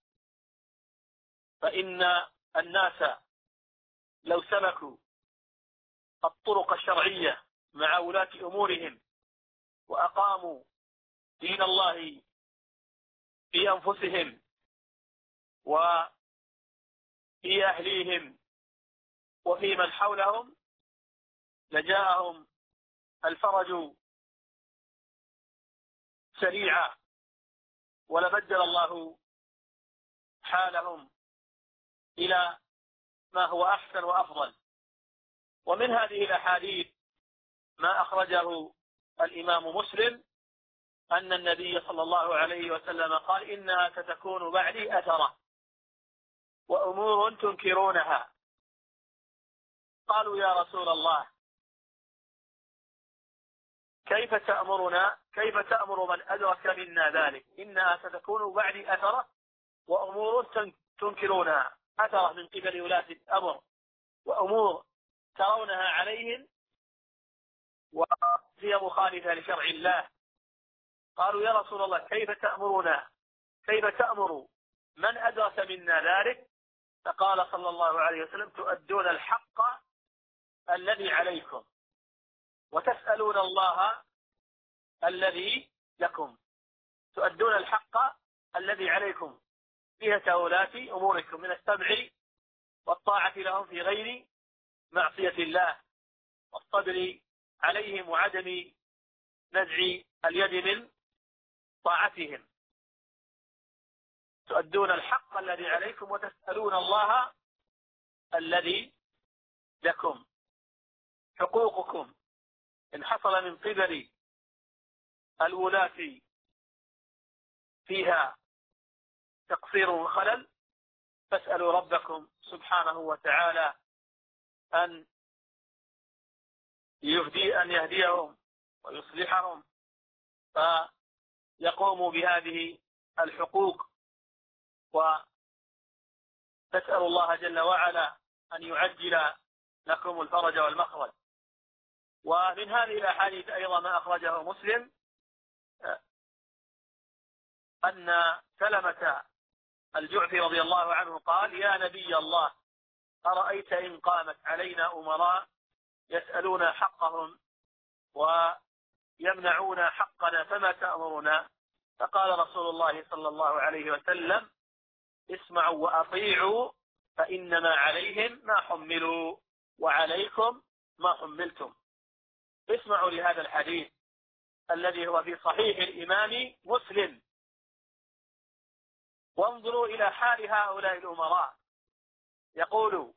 فإن الناس لو سلكوا الطرق الشرعية مع ولاة أمورهم وأقاموا دين الله في أنفسهم وفي أهليهم وفي من حولهم لجاءهم الفرج سريعا ولبدل الله حالهم إلى ما هو أحسن وأفضل. ومن هذه الأحاديث ما أخرجه الإمام مسلم أن النبي صلى الله عليه وسلم قال: إنها ستكون بعدي أثرة وأمور تنكرونها. قالوا: يا رسول الله، كيف تأمرنا كيف تأمر من أدرك منا ذلك؟ إنها ستكون بعدي أثرة وأمور تنكرونها. أثرة من قبل ولاة الأمر، وأمور ترونها عليهم وهي مخالفة لشرع الله. قالوا: يا رسول الله، كيف تأمرنا كيف تأمر من أدرك منا ذلك؟ فقال صلى الله عليه وسلم: تؤدون الحق الذي عليكم وتسألون الله الذي لكم. تؤدون الحق الذي عليكم فيها ولاة أموركم من السمع والطاعة لهم في غير معصية الله، والصبر عليهم وعدم نزع اليد من طاعتهم. تؤدون الحق الذي عليكم وتسألون الله الذي لكم. حقوقكم إن حصل من قبل الولاة فيها تقصير وخلل فاسألوا ربكم سبحانه وتعالى أن يهدي أن يهديهم ويصلحهم فيقوموا بهذه الحقوق، وتسأل الله جل وعلا أن يعجل لكم الفرج والمخرج. ومن هذه الأحاديث أيضا ما أخرجه مسلم أن سلمة الجعفي رضي الله عنه قال: يا نبي الله، أرأيت إن قامت علينا أمراء يسألون حقهم ويمنعون حقنا فما تأمرنا؟ فقال رسول الله صلى الله عليه وسلم: اسمعوا وأطيعوا فإنما عليهم ما حملوا وعليكم ما حملتم. اسمعوا لهذا الحديث الذي هو في صحيح الإمام مسلم، وانظروا إلى حال هؤلاء الأمراء. يقول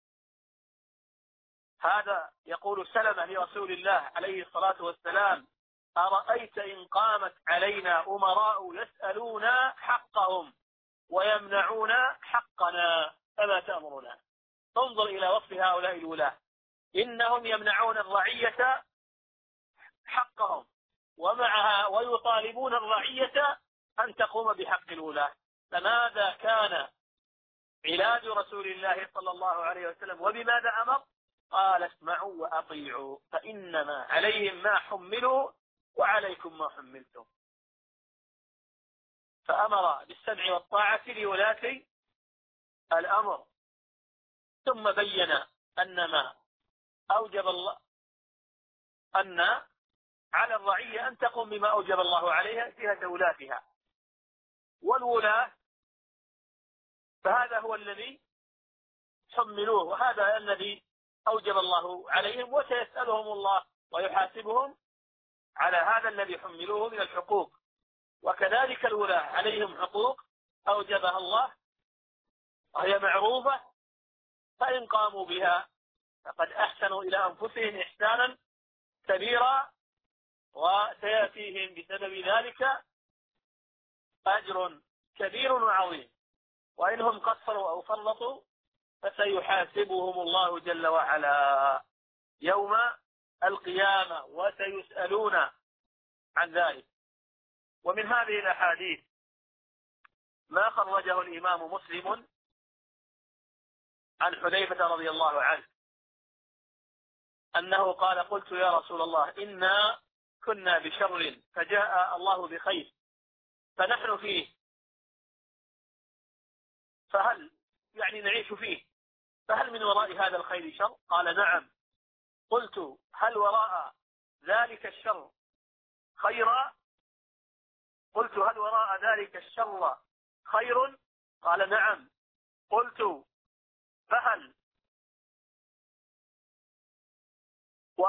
هذا يقول سلمة لرسول الله عليه الصلاة والسلام: أرأيت إن قامت علينا أمراء يسألون حقهم ويمنعون حقنا فما تأمرنا؟ انظر إلى وصف هؤلاء الولاة، إنهم يمنعون الرعية حقهم ومعها ويطالبون الرعية أن تقوم بحق الولاة. فماذا كان علاج رسول الله صلى الله عليه وسلم وبماذا أمر؟ قال: اسمعوا وأطيعوا فإنما عليهم ما حملوا وعليكم ما حملتم. فأمر بالسمع والطاعة لولاة الأمر، ثم بين أن ما أوجب الله أن على الرعية أن تقوم بما أوجب الله عليها فيها دولاتها، والولاة فهذا هو الذي حملوه وهذا الذي أوجب الله عليهم، وسيسألهم الله ويحاسبهم على هذا الذي حملوه من الحقوق. وكذلك الولاة عليهم حقوق أوجبها الله وهي معروفة، فإن قاموا بها فقد أحسنوا إلى أنفسهم إحسانا كبيرا، وسيأتيهم بسبب ذلك أجر كبير وعظيم. وإنهم قصروا أو فرطوا فسيحاسبهم الله جل وعلا يوم القيامة وسيسألون عن ذلك. ومن هذه الأحاديث ما خرجه الإمام مسلم عن حذيفة رضي الله عنه أنه قال: قلت يا رسول الله، إنا كنا بشر فجاء الله بخير فنحن فيه، فهل يعني نعيش فيه فهل من وراء هذا الخير شر؟ قال: نعم. قلت: هل وراء ذلك الشر خيرا؟ قلت: هل وراء ذلك الشر خير؟ قال: نعم. قلت: فهل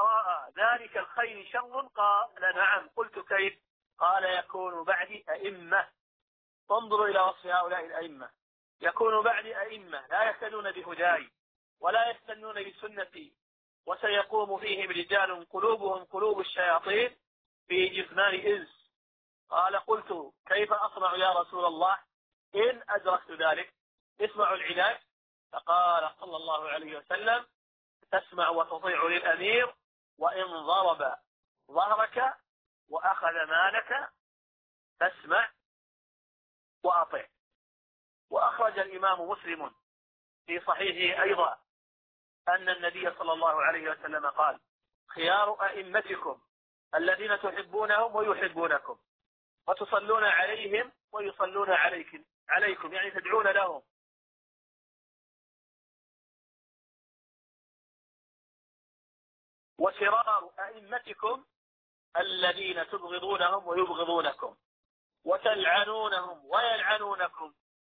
ذلك الخير شر؟ قال نعم. قلت كيف؟ قال يكون بعدي أئمة. انظروا إلى وصف هؤلاء الأئمة. يكون بعدي أئمة لا يهتدون بهداي ولا يستنون بسنتي، وسيقوم فيهم رجال قلوبهم قلوب الشياطين في جثمان إنس. قال قلت كيف أصنع يا رسول الله إن أدركت ذلك؟ اسمعوا العلاج. فقال صلى الله عليه وسلم تسمع وتطيع للأمير وإن ضرب ظهرك وأخذ مالك تسمع وأطيع. وأخرج الإمام مسلم في صحيحه أيضا أن النبي صلى الله عليه وسلم قال خيار أئمتكم الذين تحبونهم ويحبونكم وتصلون عليهم ويصلون عليكم عليكم يعني تدعون لهم. وشرار أئمتكم الذين تبغضونهم ويبغضونكم وتلعنونهم ويلعنونكم.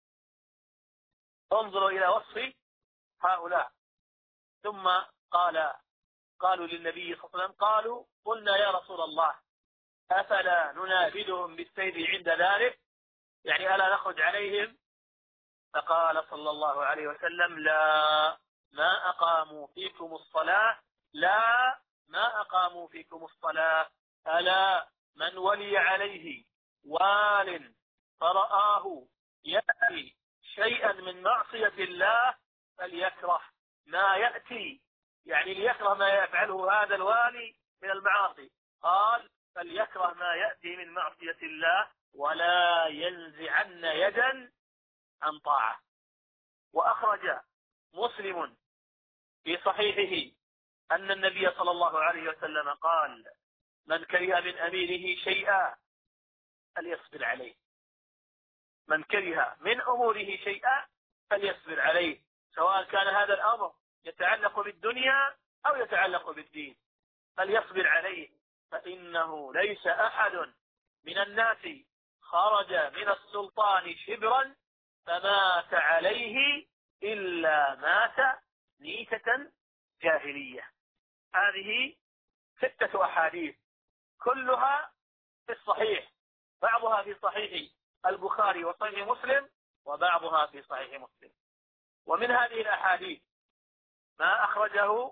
انظروا إلى وصف هؤلاء. ثم قال قالوا للنبي صلى الله عليه وسلم قالوا قلنا يا رسول الله أفلا ننابذهم بالسيف عند ذلك، يعني ألا نخرج عليهم؟ فقال صلى الله عليه وسلم لا ما أقاموا فيكم الصلاة لا ما أقاموا فيكم الصلاة ألا من ولي عليه وال فرآه يأتي شيئا من معصية الله فليكره ما يأتي، يعني ليكره ما يفعله هذا الوالي من المعاصي. قال فليكره ما يأتي من معصية الله ولا ينزعن يدا عن طاعة. وأخرج مسلم في صحيحه أن النبي صلى الله عليه وسلم قال من كره من أميره شيئا فليصبر عليه. من كره من أموره شيئا فليصبر عليه، سواء كان هذا الأمر يتعلق بالدنيا أو يتعلق بالدين، فليصبر عليه. فإنه ليس أحد من الناس خرج من السلطان شبرا فمات عليه إلا مات ميتة جاهلية. هذه ستة أحاديث كلها في الصحيح، بعضها في صحيح البخاري وصحيح مسلم وبعضها في صحيح مسلم. ومن هذه الأحاديث ما أخرجه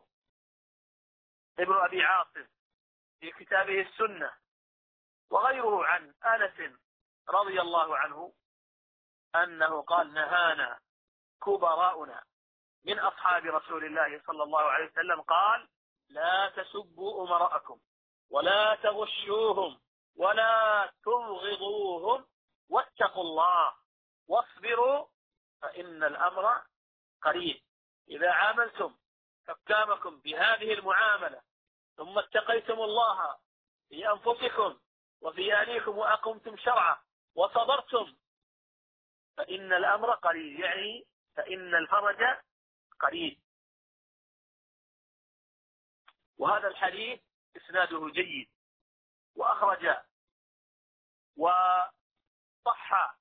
ابن أبي عاصم في كتابه السنة وغيره عن أنس رضي الله عنه أنه قال نهانا كبراؤنا من أصحاب رسول الله صلى الله عليه وسلم قال لا تسبوا أمراءكم ولا تغشوهم ولا تبغضوهم واتقوا الله واصبروا فإن الأمر قريب. إذا عاملتم حكامكم بهذه المعاملة ثم اتقيتم الله في أنفسكم وفي أهليكم وأقمتم شرعه وصبرتم فإن الأمر قريب، يعني فإن الفرج قريب. وهذا الحديث إسناده جيد. وأخرج وصح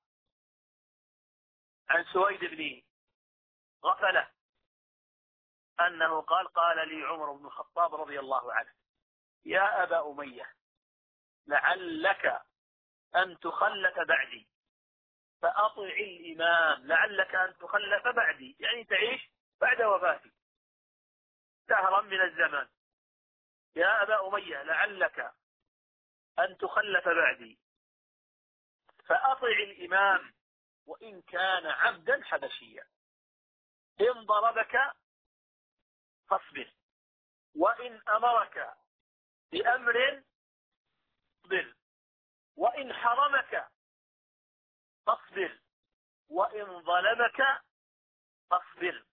عن سويد بن غفلة أنه قال قال لي عمر بن الخطاب رضي الله عنه يا أبا أمية لعلك أن تخلف بعدي فأطع الإمام. لعلك أن تخلف بعدي يعني تعيش بعد وفاتي دهرا من الزمان. يا أبا أمية لعلك أن تخلف بعدي فأطع الإمام وإن كان عبدا حبشيا. إن ضربك فاصبر وإن أمرك بأمر اصبر وإن حرمك فاصبر وإن ظلمك فاصبر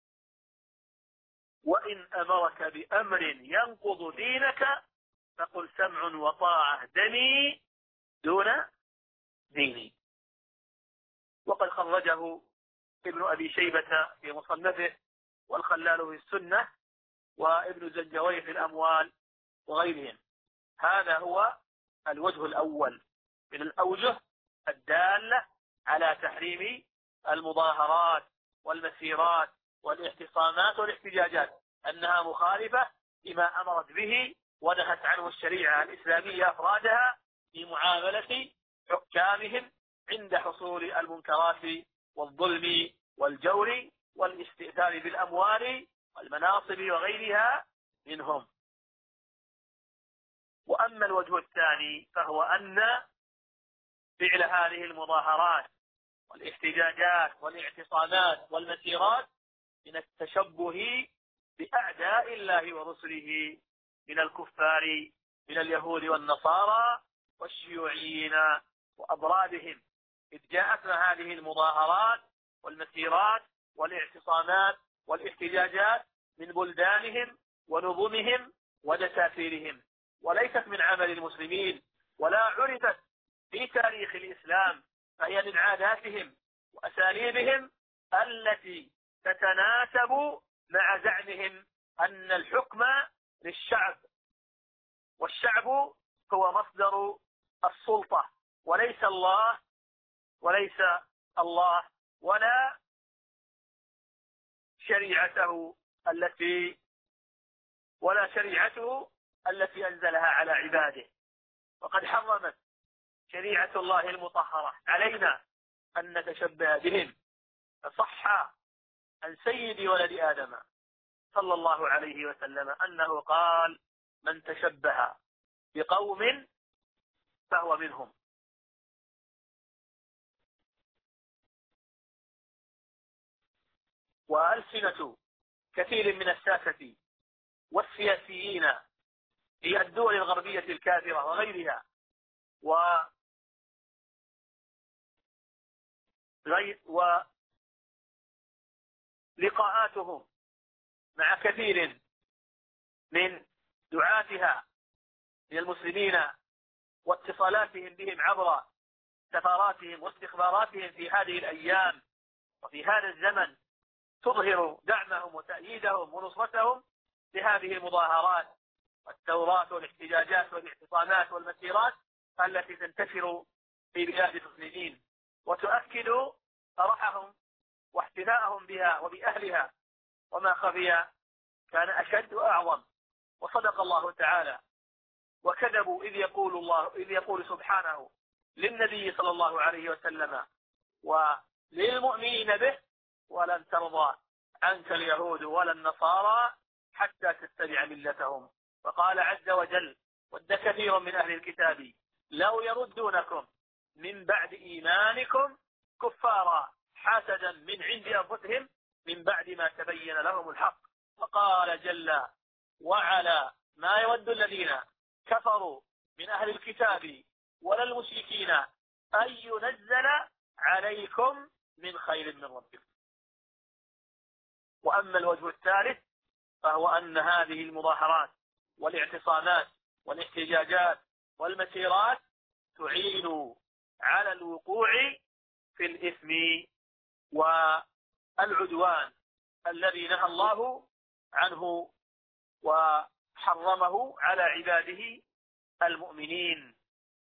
وإن أمرك بأمر ينقض دينك فقل سمع وطاعة دمي دون ديني. وقد خرجه ابن أبي شيبة في مصنفه والخلال في السنة وابن زنجوي في الأموال وغيرهم. هذا هو الوجه الأول من الأوجه الدالة على تحريم المظاهرات والمسيرات والاعتصامات والاحتجاجات، أنها مخالفة لما أمرت به ونهت عنه الشريعة الإسلامية أفرادها في معاملة حكامهم عند حصول المنكرات والظلم والجور والاستئثار بالأموال والمناصب وغيرها منهم. وأما الوجه الثاني فهو أن فعل هذه المظاهرات والاحتجاجات والاعتصامات والمسيرات من التشبه بأعداء الله ورسله من الكفار من اليهود والنصارى والشيوعيين وأضرابهم، إذ جاءتنا هذه المظاهرات والمسيرات والاعتصامات والاحتجاجات من بلدانهم ونظمهم ودساتيرهم، وليست من عمل المسلمين ولا عرفت في تاريخ الإسلام، فهي من عاداتهم وأساليبهم التي تتناسب مع زعمهم أن الحكم للشعب، والشعب هو مصدر السلطة وليس الله وليس الله ولا شريعته التي ولا شريعته التي أنزلها على عباده. وقد حرمت شريعة الله المطهرة علينا أن نتشبه بهم، فصح عن سيد ولد آدم صلى الله عليه وسلم أنه قال: من تشبه بقوم فهو منهم. وألسنة كثير من الساسة والسياسيين في الدول الغربية الكافرة وغيرها ولقاءاتهم مع كثير من دعاتها من المسلمين واتصالاتهم بهم عبر سفاراتهم واستخباراتهم في هذه الأيام وفي هذا الزمن تظهر دعمهم وتأييدهم ونصرتهم لهذه المظاهرات والثورات والاحتجاجات والاعتصامات والمسيرات التي تنتشر في بلاد المسلمين، وتؤكد فرحهم واحتناءهم بها وبأهلها، وما خفي كان أشد وأعظم. وصدق الله تعالى وكذبوا إذ يقول الله إذ يقول سبحانه للنبي صلى الله عليه وسلم وللمؤمنين به: ولن ترضى عنك اليهود ولا النصارى حتى تتبع ملتهم. وقال عز وجل: ود كثير من أهل الكتاب لو يردونكم من بعد إيمانكم كفارا حسدا من عند أنفسهم من بعد ما تبين لهم الحق. وقال جل وعلا: ما يود الذين كفروا من أهل الكتاب ولا المشركين أن ينزل عليكم من خير من ربكم. وأما الوجه الثالث فهو أن هذه المظاهرات والاعتصامات والاحتجاجات والمسيرات تعين على الوقوع في الإثم والعدوان الذي نهى الله عنه وحرمه على عباده المؤمنين،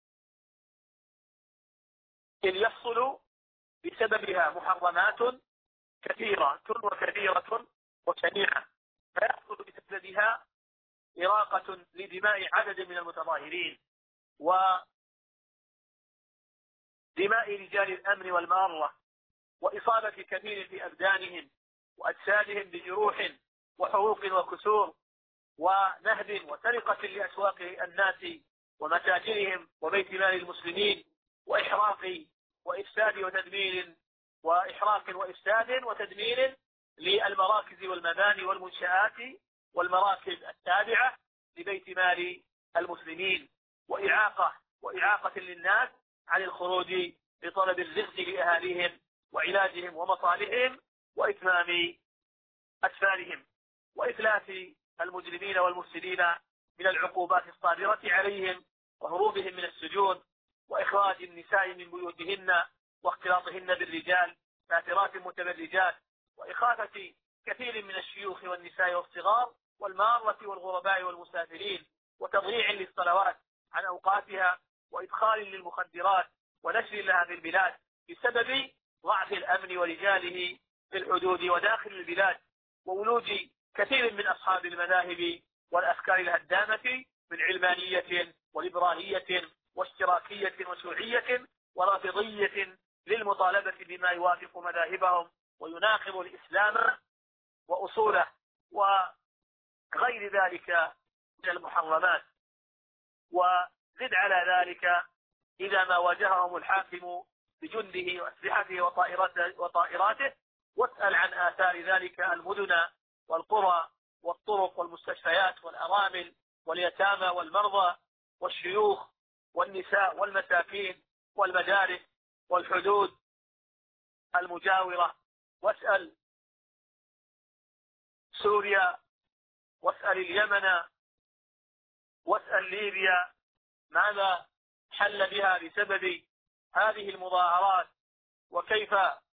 إذ يحصل بسببها محرمات كثيرة وكثيرة وشنيعة، فيحصل بسببها إراقة لدماء عدد من المتظاهرين ودماء رجال الأمن والمارة، وإصابة كثير في أبدانهم وأجسادهم بجروح وحروق وكسور ونهب وسرقة لأسواق الناس ومتاجرهم وبيت مال المسلمين، وإحراق وإفساد وتدمير وإحراق وإفساد وتدمير للمراكز والمباني والمنشآت والمراكز التابعة لبيت مال المسلمين، وإعاقة وإعاقة للناس عن الخروج لطلب الرزق لأهاليهم وعلاجهم ومصالحهم وإتمام أسفارهم، وإفلاس المجرمين والمفسدين من العقوبات الصادرة عليهم وهروبهم من السجون، وإخراج النساء من بيوتهن واختلاطهن بالرجال كافرات متبرجات، وإخافة كثير من الشيوخ والنساء والصغار والمارة والغرباء والمسافرين، وتضييع للصلوات عن أوقاتها، وإدخال للمخدرات ونشر لها في البلاد بسبب ضعف الأمن ورجاله في الحدود وداخل البلاد، وولوج كثير من أصحاب المذاهب والأفكار الهدامة من علمانية وليبرالية واشتراكية وشيوعية ورافضية للمطالبة بما يوافق مذاهبهم ويناقض الإسلام وأصوله وغير ذلك من المحرمات. وزد على ذلك إذا ما واجههم الحاكم بجنده وأسلحته وطائراته, وطائراته واسأل عن آثار ذلك المدن والقرى والطرق والمستشفيات والأرامل واليتامى والمرضى والشيوخ والنساء والمساكين والمدارس والحدود المجاورة. واسأل سوريا واسأل اليمن واسأل ليبيا ماذا حل بها بسبب هذه المظاهرات، وكيف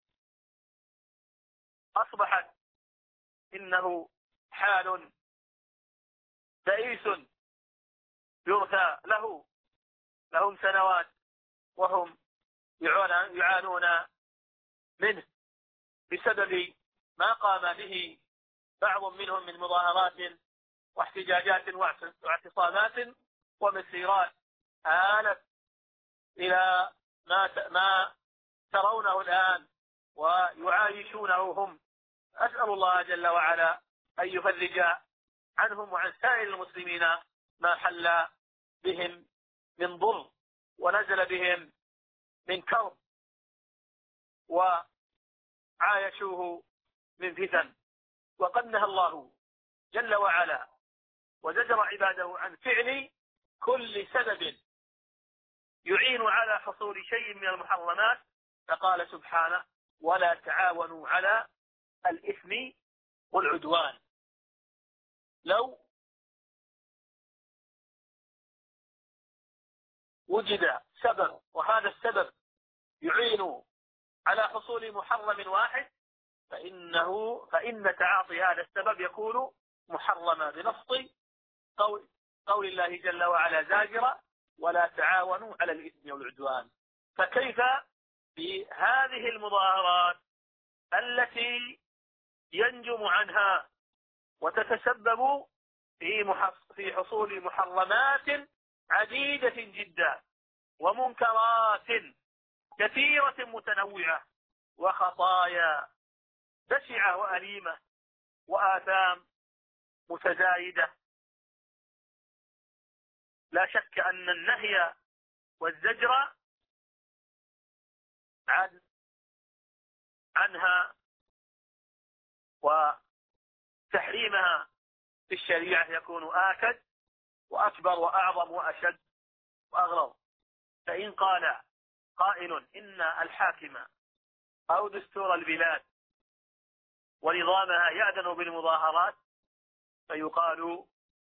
أصبحت إنه حال بئيس يرثى له لهم سنوات وهم يعانون منه بسبب ما قام به بعض منهم من مظاهرات واحتجاجات واعتصامات ومسيرات آلت إلى ما ما ترونه الآن ويعايشونه هم. أسأل الله جل وعلا أن يفرج عنهم وعن سائر المسلمين ما حل بهم من ضر ونزل بهم من كرب وعايشوه من فتن. وقد نهى الله جل وعلا وزجر عباده عن فعل كل سبب يعين على حصول شيء من المحرمات، فقال سبحانه: ولا تعاونوا على الإثم والعدوان. لو وجد سبب وهذا السبب يعين على حصول محرم واحد فإنه فإن تعاطي هذا السبب يكون محرما بنص قول, قول الله جل وعلا زاجرا: ولا تعاونوا على الإثم والعدوان. فكيف بهذه المظاهرات التي ينجم عنها وتتسبب في في حصول محرمات عديدة جدا ومنكرات كثيرة متنوعة وخطايا بشعة وأليمة وآثام متزايدة. لا شك أن النهي والزجر عن عنها وتحريمها في الشريعة يكون آكد وأكبر وأعظم وأشد وأغلظ. فإن قال قائل إن الحاكم أو دستور البلاد ونظامها يأذن بالمظاهرات، فيقال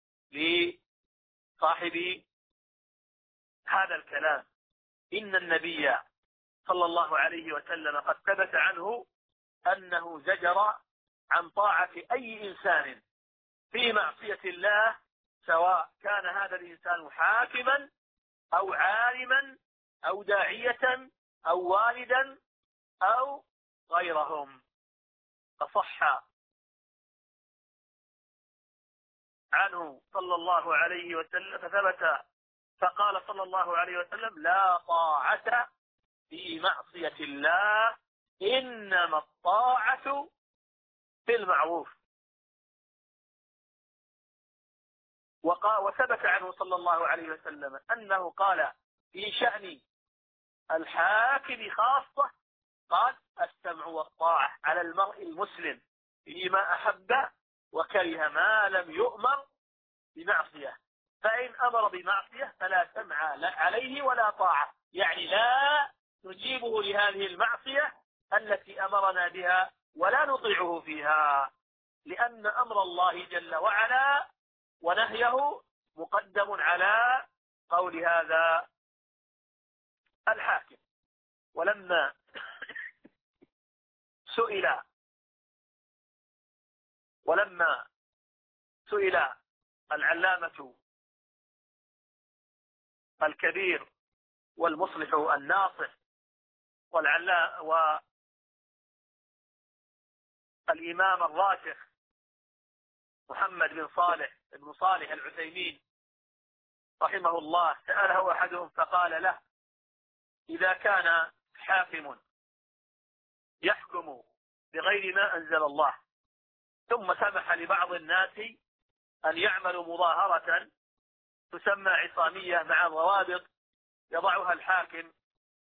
لصاحب هذا الكلام إن النبي صلى الله عليه وسلم قد ثبت عنه أنه زجر عن طاعة أي إنسان في معصية الله، سواء كان هذا الإنسان حاكما أو عالما أو داعية أو والدا أو غيرهم. فصح عنه صلى الله عليه وسلم فثبت فقال صلى الله عليه وسلم: لا طاعة في معصية الله، إنما الطاعة في المعروف. وثبت عنه صلى الله عليه وسلم أنه قال في شأن الحاكم خاصة: قال: السمع والطاعة على المرء المسلم فيما أحب وكره ما لم يؤمر بمعصية، فإن أمر بمعصية فلا سمع عليه ولا طاعة، يعني لا نجيبه لهذه المعصية التي أمرنا بها ولا نطيعه فيها، لأن أمر الله جل وعلا ونهيه مقدم على قول هذا الحاكم. ولما سئل ولما سئل العلامة الكبير والمصلح الناصح والعلا والإمام الراشخ محمد بن صالح بن صالح العثيمين رحمه الله سأله أحدهم فقال له: إذا كان حاكم يحكم بغير ما أنزل الله ثم سمح لبعض الناس أن يعملوا مظاهرة تسمى عصامية مع ضوابط يضعها الحاكم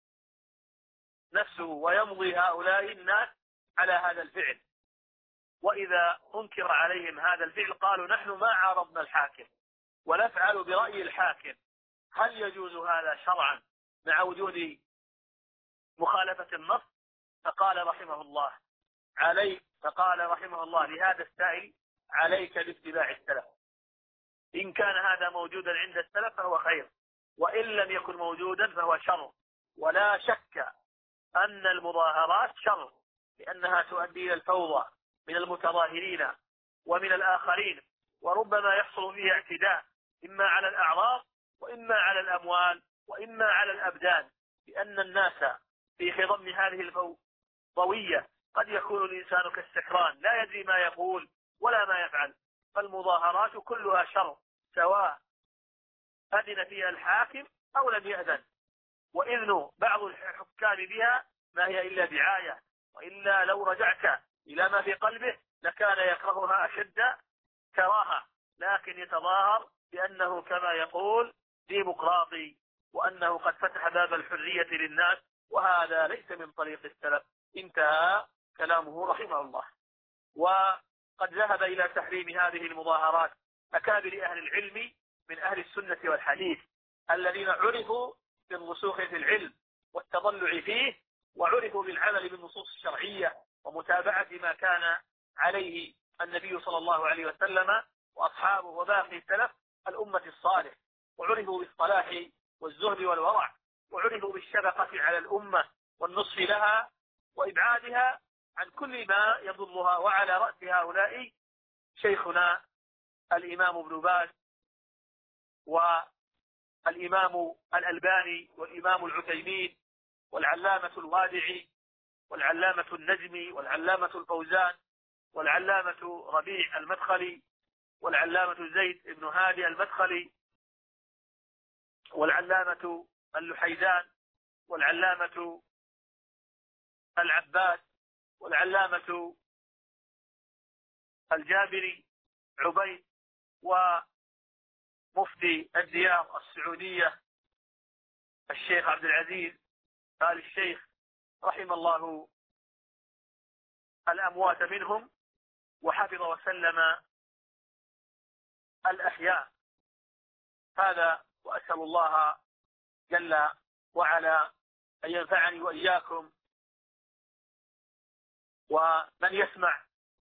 نفسه ويمضي هؤلاء الناس على هذا الفعل، وإذا أنكر عليهم هذا الفعل قالوا: نحن ما عارضنا الحاكم ونفعل برأي الحاكم، هل يجوز هذا شرعا مع وجود مخالفة النص؟ فقال رحمه الله عليك فقال رحمه الله لهذا السائل: عليك باتباع السلف، إن كان هذا موجودا عند السلف فهو خير، وإن لم يكن موجودا فهو شر. ولا شك أن المظاهرات شر، لأنها تؤدي إلى الفوضى من المتظاهرين ومن الآخرين، وربما يحصل فيها اعتداء إما على الأعراض وإما على الأموال وإما على الأبدان، لأن الناس في خضم هذه الفوضوية قد يكون الإنسان كالسكران لا يدري ما يقول ولا ما يفعل. فالمظاهرات كلها شر، سواء أذن فيها الحاكم أو لم يأذن، وإذن بعض الحكام بها ما هي إلا دعاية، وإلا لو رجعت إلى ما في قلبه لكان يكرهها أشد كراهة، لكن يتظاهر بأنه كما يقول ديمقراطي، وأنه قد فتح باب الحرية للناس، وهذا ليس من طريق السلف. انتهى كلامه رحمه الله. وقد ذهب إلى تحريم هذه المظاهرات أكابر أهل العلم من أهل السنة والحديث الذين عرفوا بالرسوخ في العلم والتضلع فيه، وعرفوا بالعمل بالنصوص الشرعية ومتابعة ما كان عليه النبي صلى الله عليه وسلم وأصحابه وباقي السلف الأمة الصالح، وعرفوا بالصلاح والزهد والورع، وعرفوا بالشفقة على الأمة والنصح لها وإبعادها عن كل ما يضرها. وعلى رأس هؤلاء شيخنا الإمام ابن باز والإمام الألباني والإمام العثيمين والعلامة الوادعي والعلامة النجمي والعلامة الفوزان والعلامة ربيع المدخلي والعلامة زيد بن هادي المدخلي والعلامة اللحيدان والعلامة العباس والعلامة الجابري عبيد ومفتي الديار السعودية الشيخ عبد العزيز آل الشيخ رحم الله الأموات منهم وحفظ وسلم الأحياء. هذا، وأسأل الله جل وعلا أن ينفعني وإياكم ومن يسمع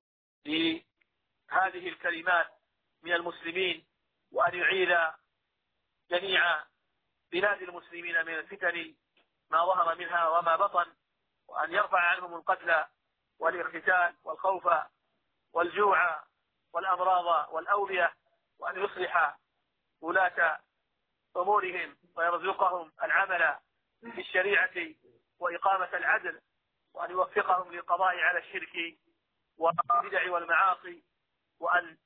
لهذه الكلمات من المسلمين، وأن يعيذ جميع بلاد المسلمين من الفتن ما ظهر منها وما بطن، وأن يرفع عنهم القتل والاغتتال والخوف والجوع والأمراض والأوبئة، وأن يصلح ولاة أمورهم ويرزقهم العمل بالشريعة وإقامة العدل، وأن يوفقهم للقضاء على الشرك والبدع والمعاصي، وأن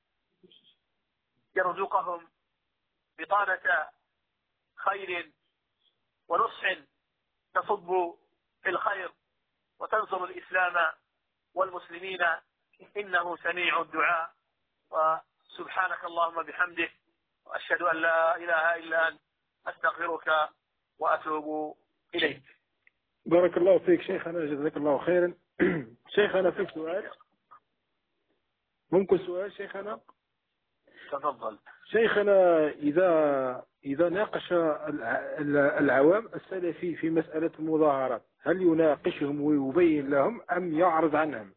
يرزقهم بطانة خير ونصح تصب في الخير وتنصر الإسلام والمسلمين، إنه سميع الدعاء. وسبحانك اللهم بحمدك، وأشهد أن لا إله إلا أنت، أستغفرك وأتوب إليك. بارك الله فيك شيخنا، جزاك الله خيرا. شيخنا فيك سؤال؟ ممكن سؤال شيخنا؟ تفضل. شيخنا، إذا إذا ناقش العوام السلفي في مسألة المظاهرات، هل يناقشهم ويبين لهم أم يعرض عنهم؟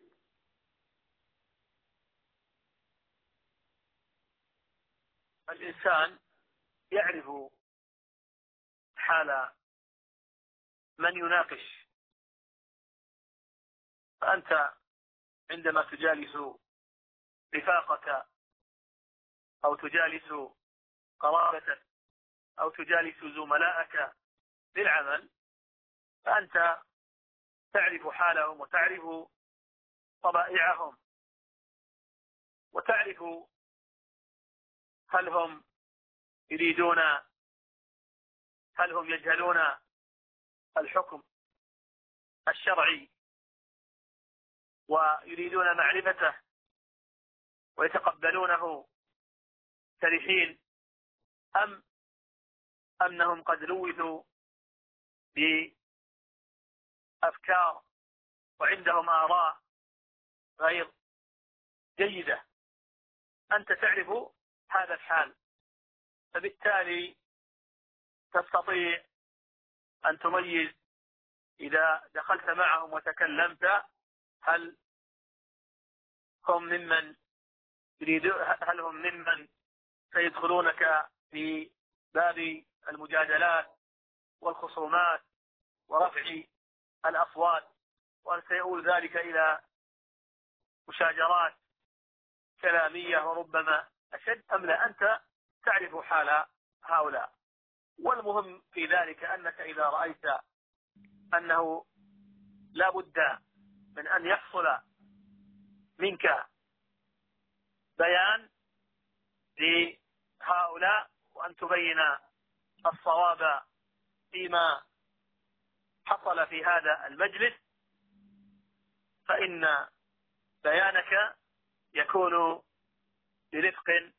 الإنسان يعرف حال من يناقش، فأنت عندما تجالس رفاقك أو تجالس قرابتك أو تجالس زملائك للعمل، فأنت تعرف حالهم وتعرف طبائعهم، وتعرف هل هم يريدون، هل هم يجهلون الحكم الشرعي ويريدون معرفته ويتقبلونه فرحين، أم أنهم قد لوثوا بأفكار وعندهم آراء غير جيدة؟ أنت تعرف هذا الحال، فبالتالي تستطيع أن تميز إذا دخلت معهم وتكلمت هل هم ممن يريدون، هل هم ممن سيدخلونك في باب المجادلات والخصومات ورفع الأصوات، وأن سيؤول ذلك إلى مشاجرات كلامية وربما أشد، أم لا؟ أنت تعرف حال هؤلاء. والمهم في ذلك أنك إذا رأيت أنه لا بد من أن يحصل منك بيان لهؤلاء وأن تبين الصواب فيما حصل في هذا المجلس، فإن بيانك يكون برفق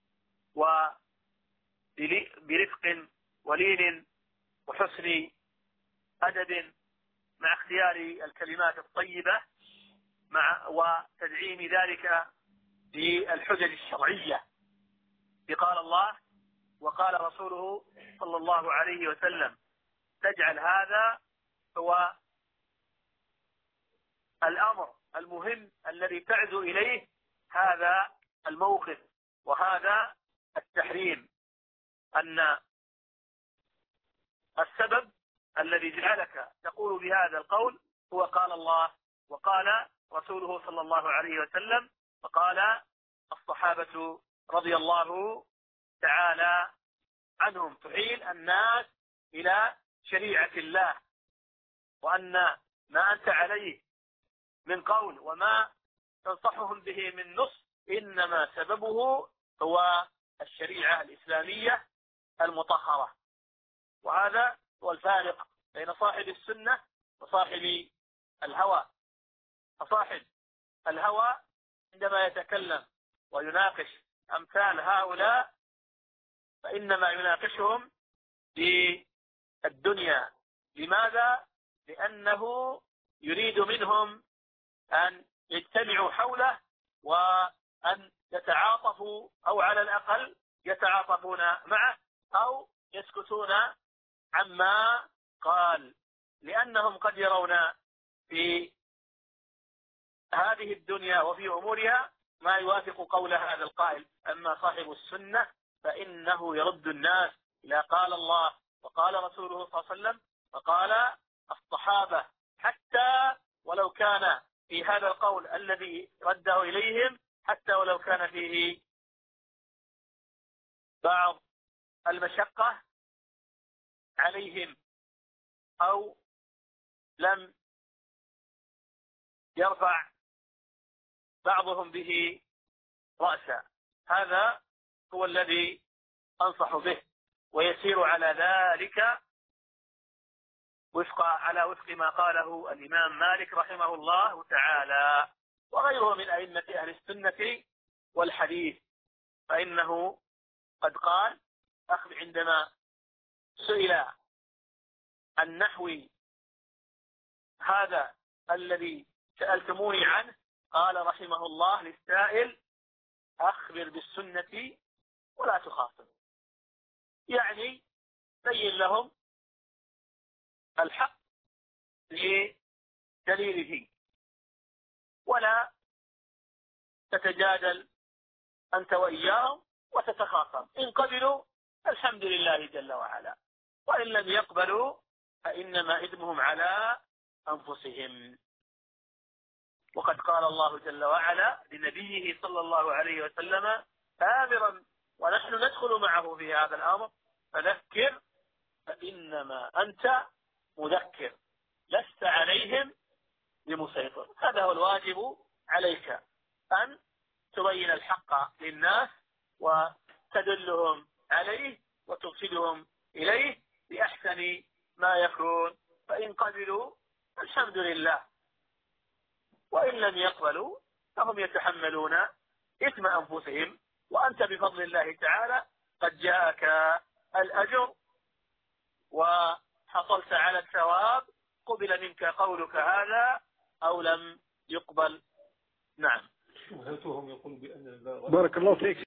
وبرفق ولين وحسن أدب، مع اختيار الكلمات الطيبة، مع وتدعيم ذلك بالحجج الشرعية، قال الله وقال رسوله صلى الله عليه وسلم. تجعل هذا هو الأمر المهم الذي تعزو إليه هذا الموقف وهذا التحريم، أن السبب الذي جعلك تقول بهذا القول هو قال الله وقال رسوله صلى الله عليه وسلم وقال الصحابة رضي الله تعالى عنهم. تحيل الناس إلى شريعة الله، وأن ما أنت عليه من قول وما تنصحهم به من نص إنما سببه هو الشريعة الإسلامية المطهرة. وهذا هو الفارق بين صاحب السنة وصاحب الهوى. فصاحب الهوى عندما يتكلم ويناقش أمثال هؤلاء فإنما يناقشهم بالدنيا. لماذا؟ لأنه يريد منهم أن يجتمعوا حوله وأن يتعاطفوا، أو على الأقل يتعاطفون معه أو يسكتون عما قال، لأنهم قد يرون في هذه الدنيا وفي أمورها ما يوافق قول هذا القائل. أما صاحب السنة فإنه يرد الناس إلى قال الله وقال رسوله صلى الله عليه وسلم وقال الصحابة، حتى ولو كان في هذا القول الذي رده إليهم، حتى ولو كان فيه بعض المشقة عليهم أو لم يرفع بعضهم به رأسا. هذا هو الذي أنصح به، ويسير على ذلك وفق على وفق ما قاله الإمام مالك رحمه الله تعالى وغيره من أئمة أهل السنة والحديث. فإنه قد قال أخذ عندما سئل عن نحو هذا الذي سألتموني عنه قال رحمه الله للسائل أخبر بالسنة ولا تخاطب، يعني بين لهم الحق لدليله ولا تتجادل أنت وإياهم وتتخاصم. إن قبلوا الحمد لله جل وعلا، وإن لم يقبلوا فإنما إثمهم على أنفسهم. وقد قال الله جل وعلا لنبيه صلى الله عليه وسلم آمرا ونحن ندخل معه في هذا الأمر فذكر فإنما أنت مذكر لست عليهم بمسيطر. هذا هو الواجب عليك، أن تبين الحق للناس وتدلهم عليه وترشدهم إليه بأحسن ما يكون. فإن قبلوا الحمد لله، وإن لم يقبلوا فهم يتحملون إثم أنفسهم، وأنت بفضل الله تعالى قد جاءك الأجر وحصلت على الثواب، قبل منك قولك هذا أو لم يقبل. نعم. شبهتهم يقول بأن بارك الله فيك.